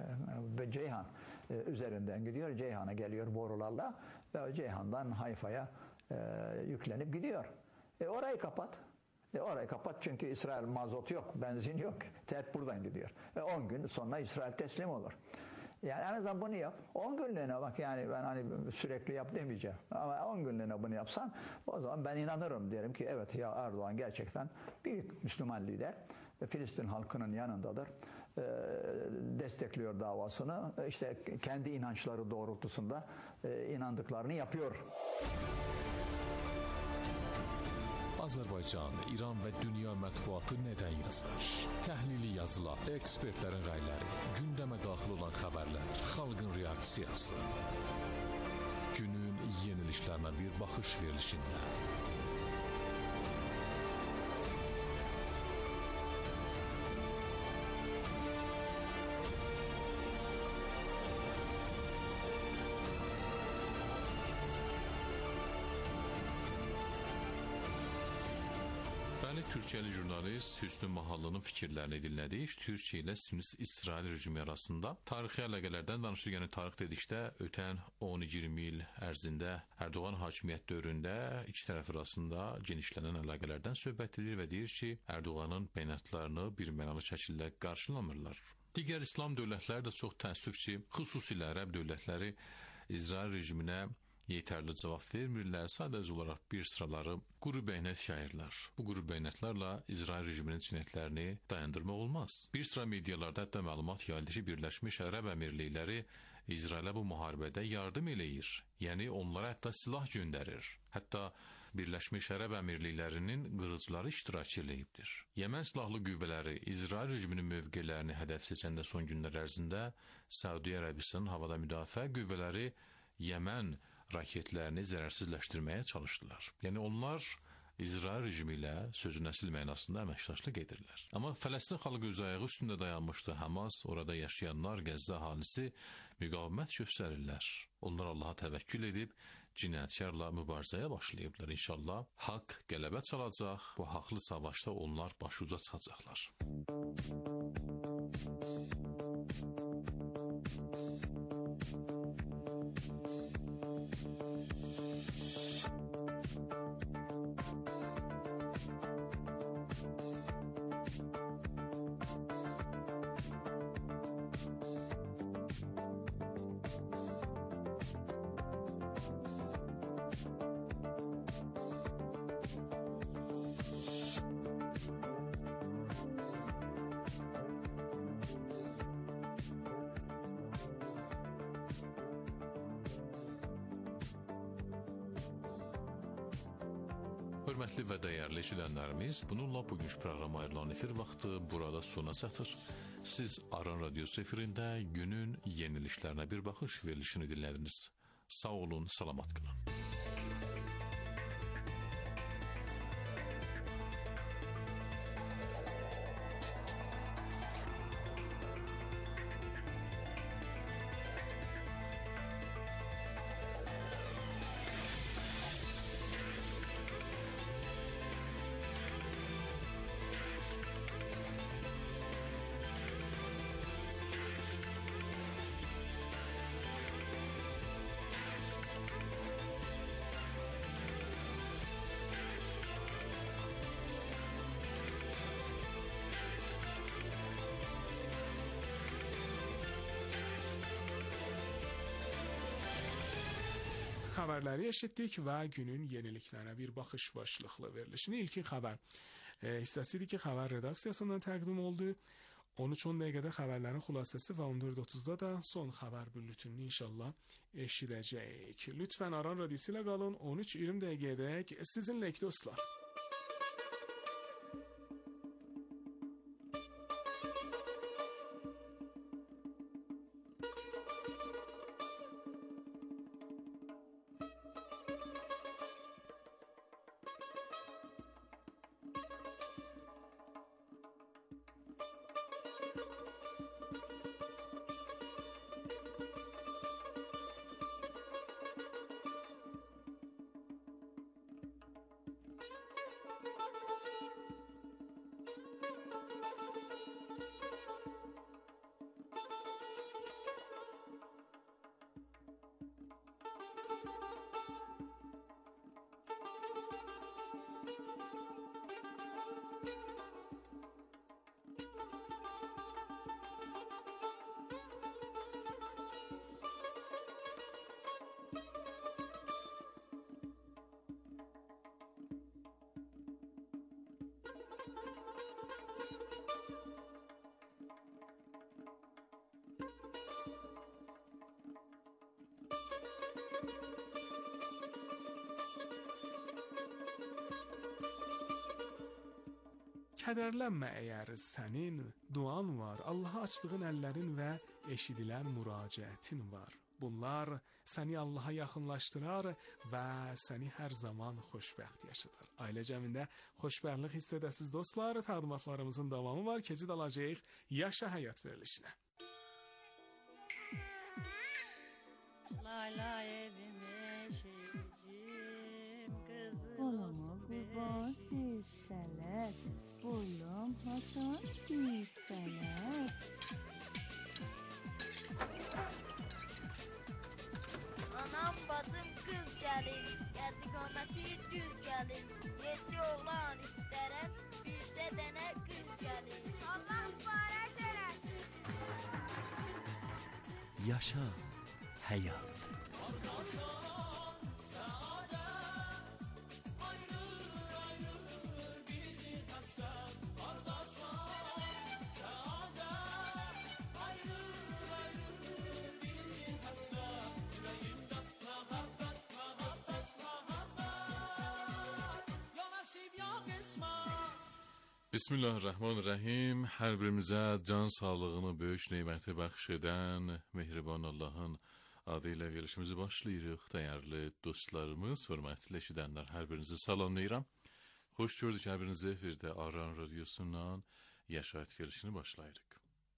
e, Ceyhan e, üzerinden gidiyor. Ceyhan'a geliyor borularla ve Ceyhan'dan Hayfa'ya e, yüklenip gidiyor. E, orayı kapat. E, orayı kapat çünkü İsrail mazot yok, benzin yok. Hep buradan gidiyor. E, on gün sonra İsrail teslim olur. Yani en azından bunu yap. on günlüğüne bak, yani ben hani sürekli yap demeyeceğim. Ama on günlüğüne bunu yapsan, o zaman ben inanırım, derim ki evet ya, Erdoğan gerçekten büyük Müslüman lider. Filistin halkının yanındadır. E, destekliyor davasını. E, işte kendi inançları doğrultusunda e, inandıklarını yapıyor. Azərbaycan, İran və dünya mətbuatı nədən yazır? Təhlili yazılar, ekspertlərin rəyləri, gündəmə daxil olan xəbərlər, xalqın reaksiyası. Günün yenilişlərinə bir baxış verilişində. Türkiyəli jurnalist Hüsnü Mahallı'nın fikirlərini dinlədik. Türkiyə ilə Siyonist-İsrail rejimi arasında tarixi əlaqələrdən danışdıq. Yəni tarix dedikdə ötən on iyirmi il ərzində Erdoğan hakimiyyət dövründə iki tərəf arasında genişlənən əlaqələrdən söhbət edir və deyir ki, Erdoğanın bəyanatlarını birmənalı şəkildə qarşılamırlar. Digər İslam dövlətləri də çox təəssüf ki, xüsusilə ərəb dövlətləri İsrail rejiminə yetərli cavab vermirlər, sadəcə olaraq bir sıraları quru bəyanat yayırlar. Bu quru bəyanatlarla İsrail rejiminin cinayətlərini dayandırmaq olmaz. Bir sıra medialarda hətta məlumat yayıldı ki, Birləşmiş Ərəb Əmirlikləri İsrailə bu müharibədə yardım eləyir. Yəni onlara hətta silah göndərir. Hətta Birləşmiş Ərəb Əmirliklərinin qırıcıları iştirak eləyibdir. Yəmən silahlı qüvvələri İsrail rejiminin mövqelərini hədəf seçəndə son günlər ərzində Səudiyyə Ərəbistanının havada müdafiə qüvvələri Yəmən raketlərini zərərsizləşdirməyə çalışdılar. Yəni onlar İsrail rejimi ilə sözün əsl mənasında əməkdaşlıq edirlər. Amma Fələstin xalqı öz ayağı üstündə dayanmışdı. Hamas, orada yaşayanlar, Qəzza əhalisi müqavimət göstərirlər. Onlar Allaha təvəkkül edib cinayətkarla mübarizəyə başlayıblar. İnşallah haqq qələbə çalacaq. Bu haqlı savaşda onlar başuca çıxacaqlar. Hörmətli və dəyərli eşidənlərimiz, bununla bugünkü proqrama ayrılan efir vaxtı burada sona çatır. Siz Aran Radiosu efirində günün yenilişlərinə bir baxış verilişini dinlədiniz. Sağ olun, salamat qalın. Xəbərləri eşitdik və günün yeniliklərinə bir baxış başlıqlı verilişini ilkin xəbər e, hissəsi idi ki, xəbər redaksiyasından təqdim oldu. on üç on dəqiqədə xəbərlərin xülasəsi və on dörd otuzda da son xəbər bülletenini inşallah eşidəcəyik. Lütfən Aran Radiosu ilə qalın. on üç iyirmi dəqiqədək sizinləyik dostlar. Kədərlənmə əgər sənin duan var, Allaha açdığın əllərin və eşidilən müraciətin var. Bunlar səni Allaha yaxınlaşdırar və səni hər zaman xoşbəxt yaşadar. Ailə cəmində xoşbəxtlik hiss edəsiz dostlar. Təqdimatlarımızın davamı var. Keçid alacağıq Yaşa Həyat verilişinə. Lay lay evim eşicim, kızım Olama kurban hisseler, boyum haçan hisseler. Anam bacım kız gəlir, gəldi qaməti düz gəlir. Yedi oğlan istərəm, bircə dənə qız gəlir. Allah mübarək eləsin. Yaşa Həyat. Bismillahirrahmanirrahim. Hər birimizə can sağlığını, böyük neyməti bəxş edən mehriban Allahın adı ilə verilişimizi başlayırıq. Dəyərli dostlarımız, hörmətli eşidənlər, hər birinizi salamlayıram. Xoş gördük hər birinizi efirdə Aran Radiosundan Yaşayət verilişini başlayırıq.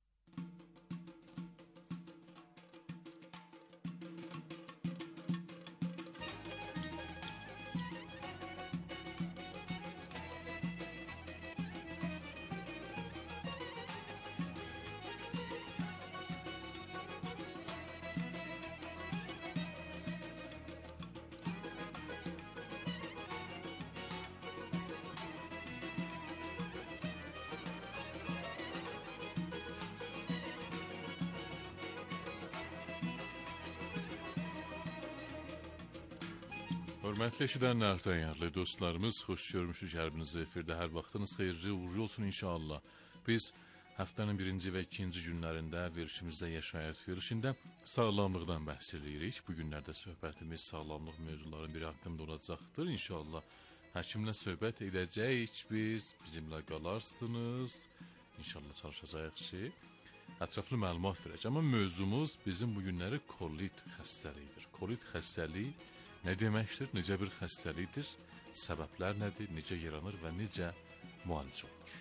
Hörmətli eşidənlər, dəyərli dostlarımız, xoş görmüşük hər birinizi efirdə. Hər vaxtınız xeyirli, uğurlu olsun inşallah. Biz həftənin birinci və ikinci günlərində verilişimizdə Yaşayət verilişində sağlamlıqdan bəhs edirik. Bu günlərdə söhbətimiz sağlamlıq mövzularının biri haqqında olacaqdır. İnşallah həkimlə söhbət edəcəyik biz, bizimlə qalarsınız. İnşallah çalışacağıq ki, ətraflı məlumat verəcək. Amma mövzumuz bizim bu günləri kolit xəstəliyidir. Kolit xəstəliyi nə deməkdir, necə bir xəstəlikdir, səbəblər nədir, necə yaranır və necə müalicə olunur?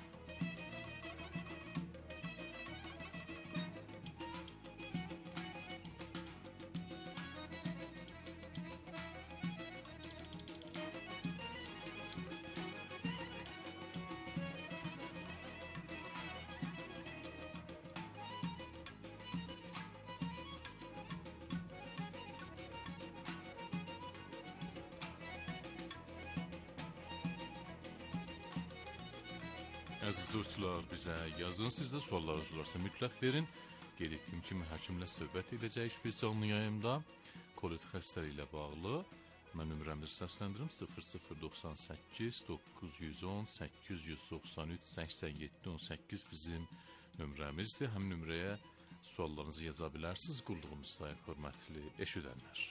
Əziz dostlar, bizə yazın, sizdə suallarınız olarsa mütləq verin. Qeyd etdiyim kimi həkimlə söhbət edəcəyik biz canlı yayımda. Kolit xəstəliyi ilə bağlı mən nömrəmizi səsləndirim sıfır sıfır doxsan səkkiz doqquz yüz on səkkiz yüz doxsan üç səksən yeddi on səkkiz bizim nömrəmizdir. Həm nömrəyə suallarınızı yaza bilərsiniz. Qulluğunuzdayıq, hörmətli eşidənlər.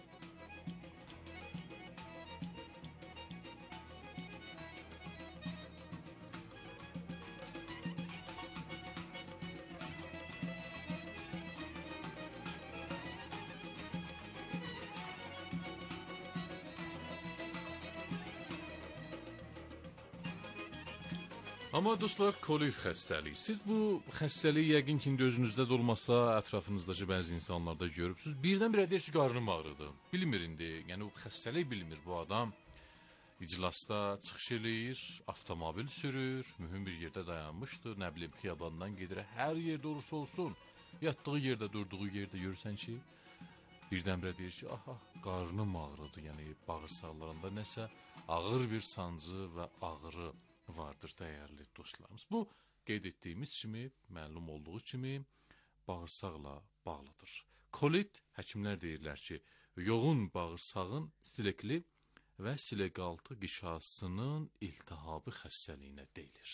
Amma dostlar, kolit xəstəliyi. Siz bu xəstəliyi yəqin ki, özünüzdə də olmasa, ətrafınızdakı bəzi insanlarda görübsünüz. Birdən-birə deyir ki, qarnım ağrıdı. Bilmir indi, yəni bu xəstəlik bilmir. Bu adam iclasda çıxış eləyir, avtomobil sürür, mühüm bir yerdə dayanmışdır, nə bilim, xiyabandan gedir, hər yerdə olursa olsun, yatdığı yerdə, durduğu yerdə görürsən ki, birdən-birə deyir ki, aha, qarnım ağrıdı, yəni bağırsaqlarında nəsə ağır bir sancı və ağrı vardır, dəyərli dostlarımız. Bu, qeyd etdiyimiz kimi, məlum olduğu kimi, bağırsaqla bağlıdır. Kolit, həkimlər deyirlər ki, yoğun bağırsağın silikli və silik-altı qişasının iltihabı xəstəliyinə deyilir.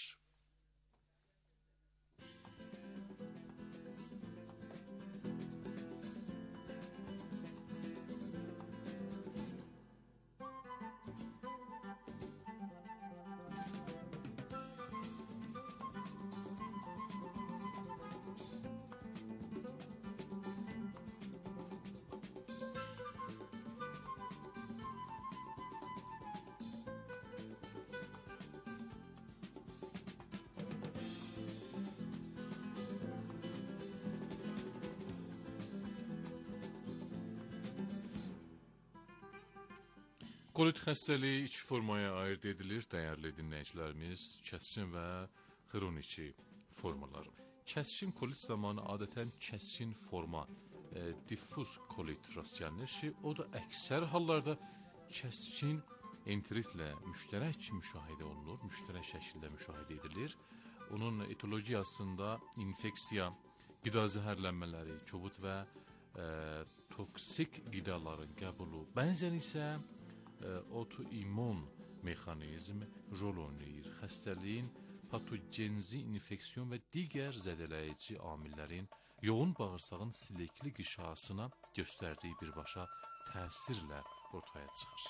Kolit xəstəliyi iki formaya ayırd edilir, dəyərli dinləyicilərimiz, kəskin və xroniki formalar. Kəskin kolit zamanı adətən kəskin forma, e, diffuz kolit rast gəlinir ki, o da əksər hallarda kəskin enteritlə müştərək müşahidə olunur, müştərək şəkildə müşahidə edilir. Onun etologiyasında infeksiya, qida zəhərlənmələri, kobud və e, toksik qidaların qəbulu, bənzər isə e, otoimmun mexanizm rol oynayır. Xəstəliyin patogenzi, infeksiyon və digər zədələyici amillərin yoğun bağırsağın silikli qişasına göstərdiyi birbaşa təsirlə ortaya çıxır.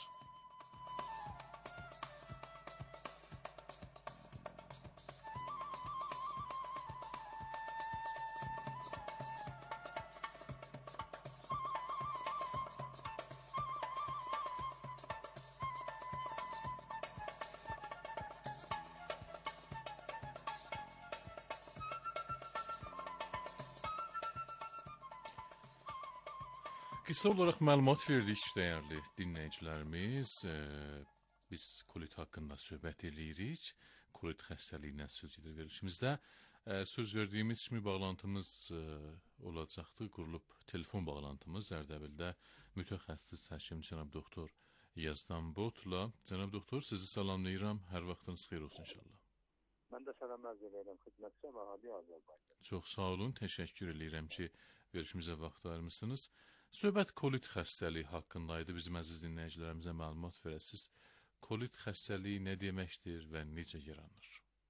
Qısa olaraq məlumat verdik, dəyərli dinləyicilərimiz. E, biz kolit haqqında söhbət edirik. Kolit xəstəliyinə söz gedir verilişimizdə. E, söz verdiyimiz kimi bağlantımız e, olacaqdı. Qurulub telefon bağlantımız Ərdəbildə mütəxəssis həkim cənab doktor Yazdan Botla. Cənab doktor, sizi salamlayıram. Hər vaxtınız xeyir olsun inşallah. Mən də salam arz edirəm xidmətçi Məhadi Azərbaycan. Çox sağ olun, təşəkkür edirəm ki, verilişimizə vaxt ayırmısınız. Söhbət kolit xəstəliyi haqqındaydı. Bizim əziz dinləyicilərimizə məlumat verəsiniz. Kolit xəstəliyi nə deməkdir və necə yaranır?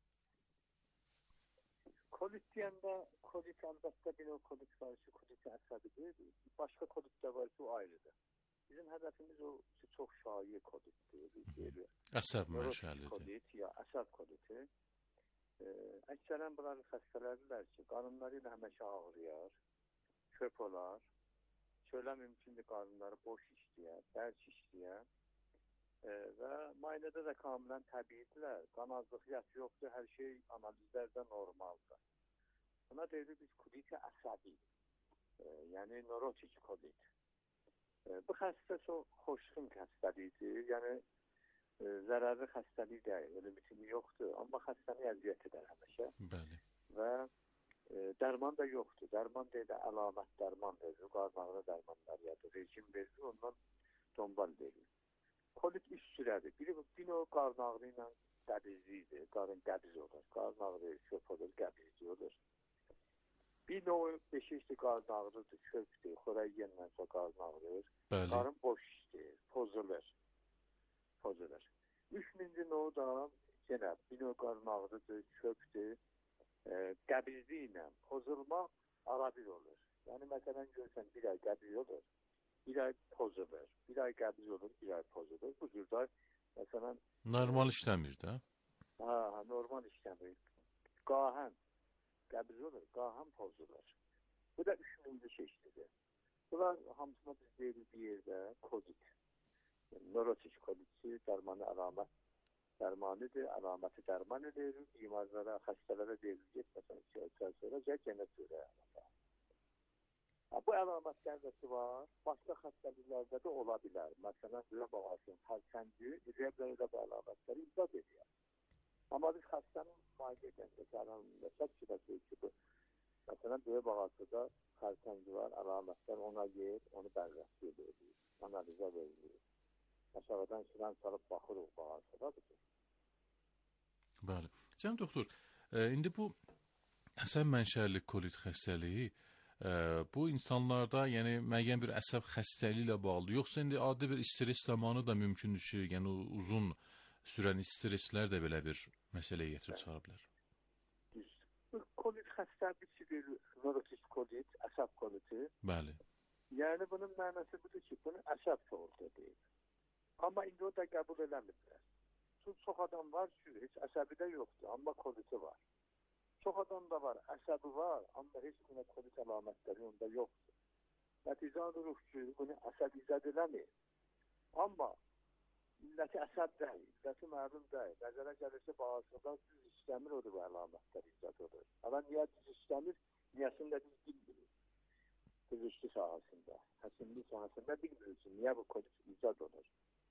Kolit deyəndə, kolit əlbəttə bir o kolit var ki, kolit əsəbidir. Başqa kolit də var ki, o ayrıdır. Bizim hədəfimiz o ki, çox şayi kolitdir. Əsəb mənşəlidir. Kolit ya əsəb koliti. E, əksərən bunların xəstələrdirlər ki, qarınları ilə həmişə ağrıyar, köp olar. Şöyle mümkündür qarınları boş işləyər, bərk işləyər e, və müayinədə də kamilən təbiidirlər. Qan azlıq yaş yoxdur, hər şey analizlərdə normaldır. Buna deyilir biz kolit əsəbi, e, yəni norotik kolit. E, bu xəstə çox xoşxun xəstəlikdir, yəni e, zərərli xəstəlik deyil, öyle bitimi yoxdur, amma xəstəni əziyyət edər həmişə. Bəli. Və E, dərman da yoxdur. Dərman deyil, əlamət dərman verir. Qarmağına dərmanlar yadır. Rejim verir, ondan tombal verir. Kolit üç sürədir. Biri, biri o qarmağını ilə qəbizlidir. Qarın qəbiz olur. Qarmağını köp olur, qəbizli olur. Bir o beşikdir, qarmağıdır, köpdür. Xora yiyəndən sonra qarmağıdır. Qarın boş işdir, pozulur. Pozulur. Üç minci o da yenə bir o qarmağıdır, köpdür. E, qəbizli ilə pozulma ara bir olur. Yəni məsələn görsən bir ay qəbiz olur, bir ay pozulur, bir ay qəbiz olur, bir ay pozulur. Bu cürdə məsələn normal işləmir də. Ha, ha, normal işləmir. Qahən qəbiz olur, qahən pozulur. Bu da üç minci çeşididir. Bunlar hamısına biz deyirik bir yerdə kolit. Yəni, norotik kolitçi, dərmanı əlamət dərmanıdır, əlaməti dərman edir, bimarlara, xəstələrə deyilir, getməsən iki ay sonra gəl yenə görə əlamət. Bu əlamətlərdə ki var, başqa xəstəliklərdə də ola bilər. Məsələn, döyə bağırsın, xərçəngi, irəblər elə bu əlamətləri izad edir. Amma biz xəstənin müalicə edəndə, gələnində səhv ki, də deyir ki, bu, məsələn, döyə bağırsında xərçəngi var, əlamətlər ona yer, onu bərrəsi edir, analizə verilir. Aşağıdan silah salıb baxırıq bağırsıdadır ki. Bəli. Cənab doktor, e, indi bu əsəb mənşəli kolit xəstəliyi e, bu insanlarda yəni müəyyən bir əsəb xəstəliyi ilə bağlı, yoxsa indi adi bir stres zamanı da mümkündür ki, yəni uzun sürən streslər də belə bir məsələyə gətirib çıxara bilər? Bu kolit xəstəliyi norotik kolit, əsəb koliti. Bəli. Yəni bunun mənası budur ki, bunu əsəb soğurdu deyil. Amma indi o da qəbul eləmirlər. Çünki çox adam var ki, heç əsəbi də yoxdur, amma koliti var. Çox adam da var, əsəbi var, amma heç buna kolit əlamətləri onda yoxdur. Nəticə alırıq ki, bunu əsəb izad eləmir. Amma milləti əsəb deyil, milləti məlum deyil. Nəzərə gəlirsə, bağırsaqdan düz işləmir, o da bu əlamətlər izad olur. Adam niyə düz işləmir, niyəsində biz bilmirik. Düzüşlü sahəsində, həsimlik sahəsində bilmirik ki, niyə bu kolit izad olur.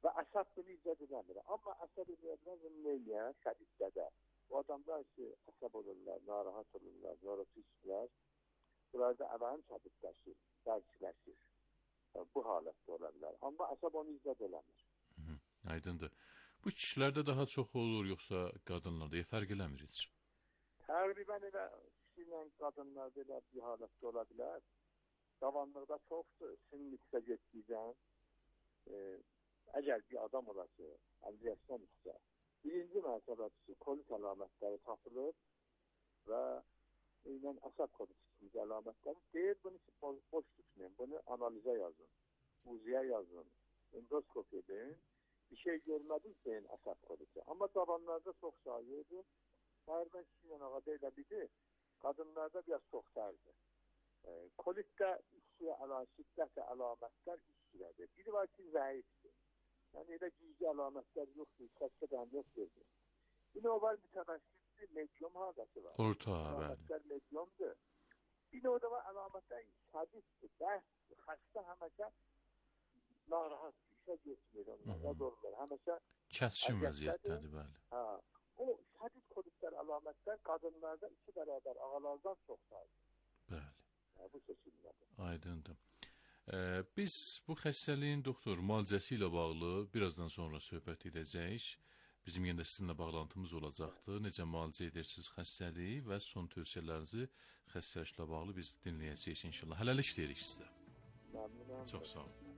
Və əsəb bunu icad edəmir. Amma əsəb edəmir neyləyə? Sədiddə. O adamlar ki, əsəb olurlar, narahat olurlar, narahatçılar, bunlarda əvənin sədidləşir, dərkiləşir. Yəni, bu halətdə olarlar. Amma əsəb onu icad edəmir. Aydındır. Bu kişilərdə daha çox olur, yoxsa qadınlarda? Ya fərq eləmir heç? Təqribən elə kişi ilə qadınlarda elə bir halətdə ola bilər. Davanlıqda çoxdur, sinirlikdə getdikdən. E, əgər bir adam olası, əlli yaşdan üstə, birinci mərtəbəsi kolit əlamətləri tapılır və eynən əsəb kolit əlamətləri deyir, bunu ki, boş tutmayın, bunu analizə yazın, uziyə yazın, endoskop edin, bir şey görmədik deyin əsəb koliti. Amma davanlarda çox şahiyədir, hərdən kişinin ağada elə bilir, qadınlarda biraz çox tərdir. E, kolitdə işçiyə əlamət, şiddətə əlamətlər işçilədir. Biri var ki, zəifdir. Yəni, elə gizli əlamətlər yoxdur, xəstə də həm yoxdur. Yine o var mütəvəssitdir, medium haləti var. Orta, bəli. Əlamətlər mediumdur. Yine o da var əlamətlər şədiddir, bəsdir, xəstə həməşə narahat, işə getmir onlar, olmur. Həməşə kəskin vəziyyətdədir, bəli. Ha, o şədid kodiklər əlamətlər qadınlarda iki bərabər ağalardan çoxlardır. Bəli. Yəni, bu şəkildədir. Aydındır. Ee, biz bu xəstəliyin doktor müalicəsi ilə bağlı birazdan sonra söhbət edəcəyik. Bizim yenə də sizinlə bağlantımız olacaqdır. Necə müalicə edirsiniz xəstəliyi və son tövsiyələrinizi xəstəliklə bağlı biz dinləyəcəyik inşallah. Hələlik deyirik sizə. Məmnunam. Çox sağ olun.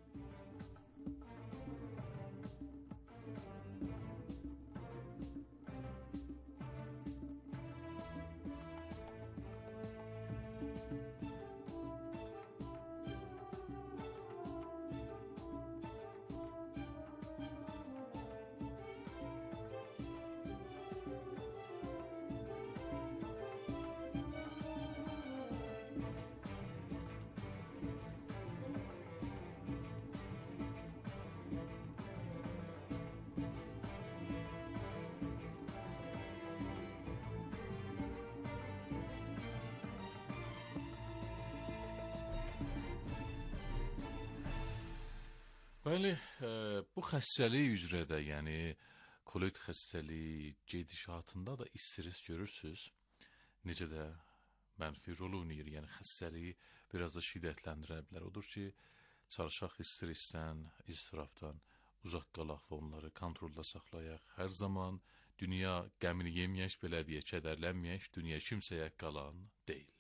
Bəli, e, bu xəstəlik üzrə də, yəni kolit xəstəliyi gedişatında da istiress görürsüz. Necə də mənfi rol oynayır, yəni xəstəliyi biraz da şiddətləndirə bilər. Odur ki, çalışaq stressdən, istirabdan uzaq qalaq və onları kontrolda saxlayaq. Hər zaman dünya qəmini yeməyək, belə deyə kədərlənməyək, dünya kimsəyə qalan deyil.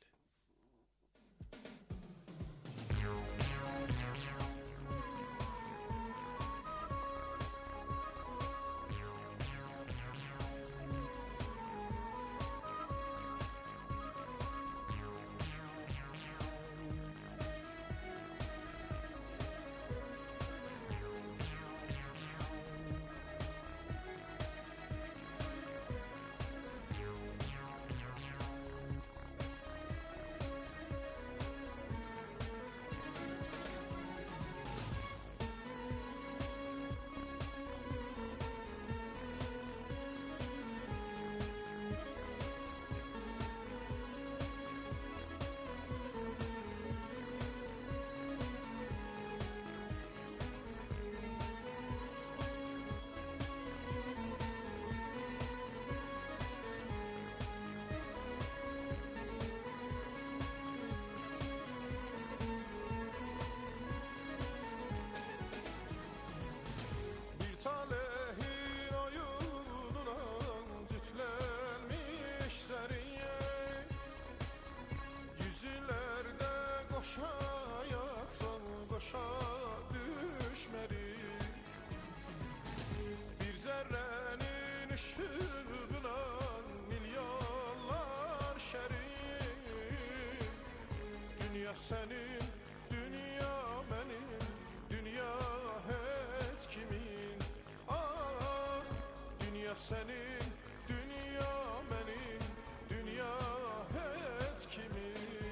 Senin, dünya benim, dünya hiç kimin. Ah, dünya senin, dünya benim, dünya hiç kimin.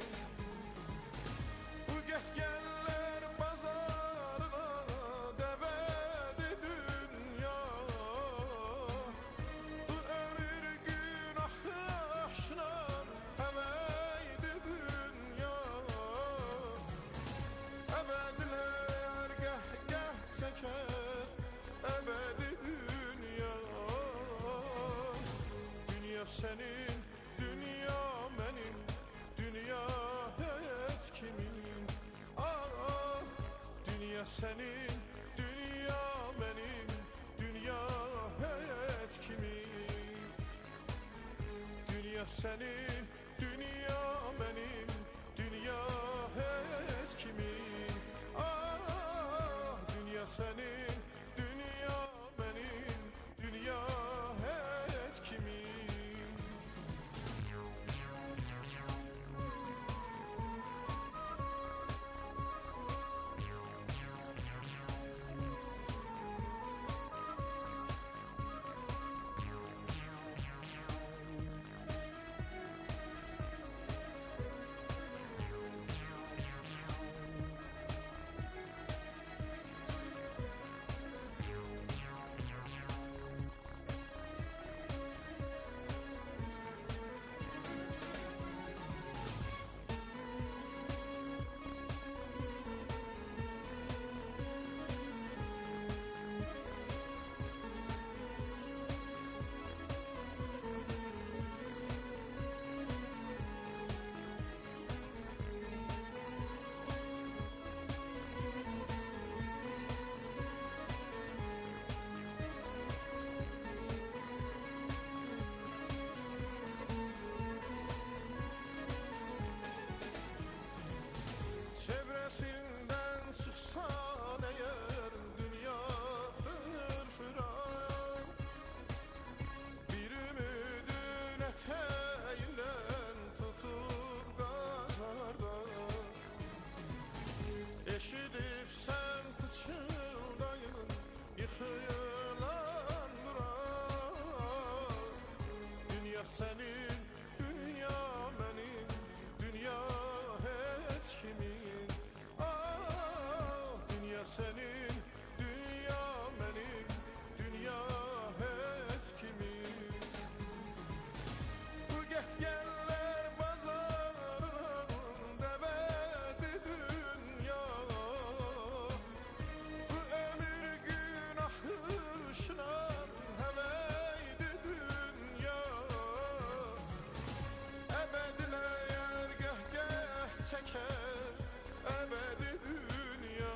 Bu geçgenler pazarına devedi dünya. Bu ömür günah taşlar heveydi dünya. Ebediler geh geh çeker, senin, dünya benim, dünya hiç kimin. Ah, dünya senin, dünya benim, dünya hiç kimin. Dünya senin, dünya benim, dünya hiç kimin. Ah, dünya senin, dünya benim, dünya hiç kimin. Çevresinden çıksan eğer dünya fırfıran, bir ümidin eteğinden tutup gazarda, eşidip sen pıçıldayın yıkılan duran. Dünya senin, dünya benim, dünya hiç kimin. Senin, dünya benim, dünya hiç kimin. Bu getgeller bazarın devedi dünya. Bu ömür günahışlar heveydi dünya. Ebedine yer geh-geh çeker, ebedi dünya.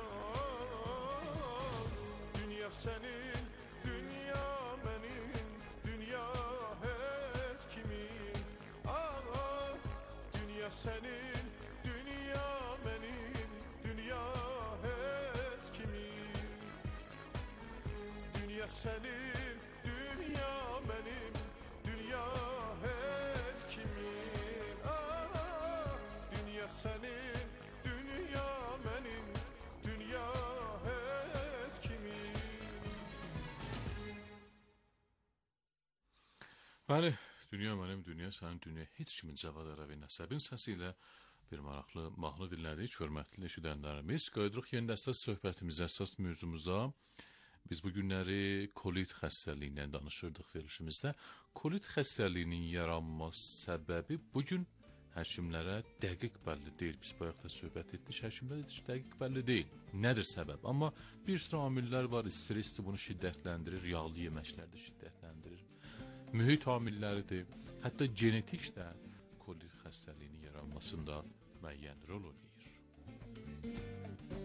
Dünya senin, dünya benim, dünya hiç kimin. Ah, dünya senin, dünya benim, dünya hiç kimin. Dünya senin, dünya benim, dünya hiç kimin. Ah, dünya senin, dünya benim, dünya hiç kimin. Bəli, dünya mənim, dünya sənin, dünya heç kimin Cavad Əravi Nəsəbin səsi ilə bir maraqlı mahnı dinlədik. Hörmətli eşidənlərimiz, qayıdırıq yeni əsas söhbətimizə, əsas mövzumuza. Biz bu günləri kolit xəstəliyindən danışırdıq verilişimizdə. Kolit xəstəliyinin yaranma səbəbi bugün həkimlərə dəqiq bəlli deyil. Biz bayaq da söhbət etdik, həkimlər edir ki, dəqiq bəlli deyil. Nədir səbəb? Amma bir sıra amillər var, stresdir, bunu şiddətləndirir, yağlı yeməklər də şiddətləndirir. Mühit amilləridir, hətta genetik də kolit xəstəliyinin yaranmasında müəyyən rol oynayır.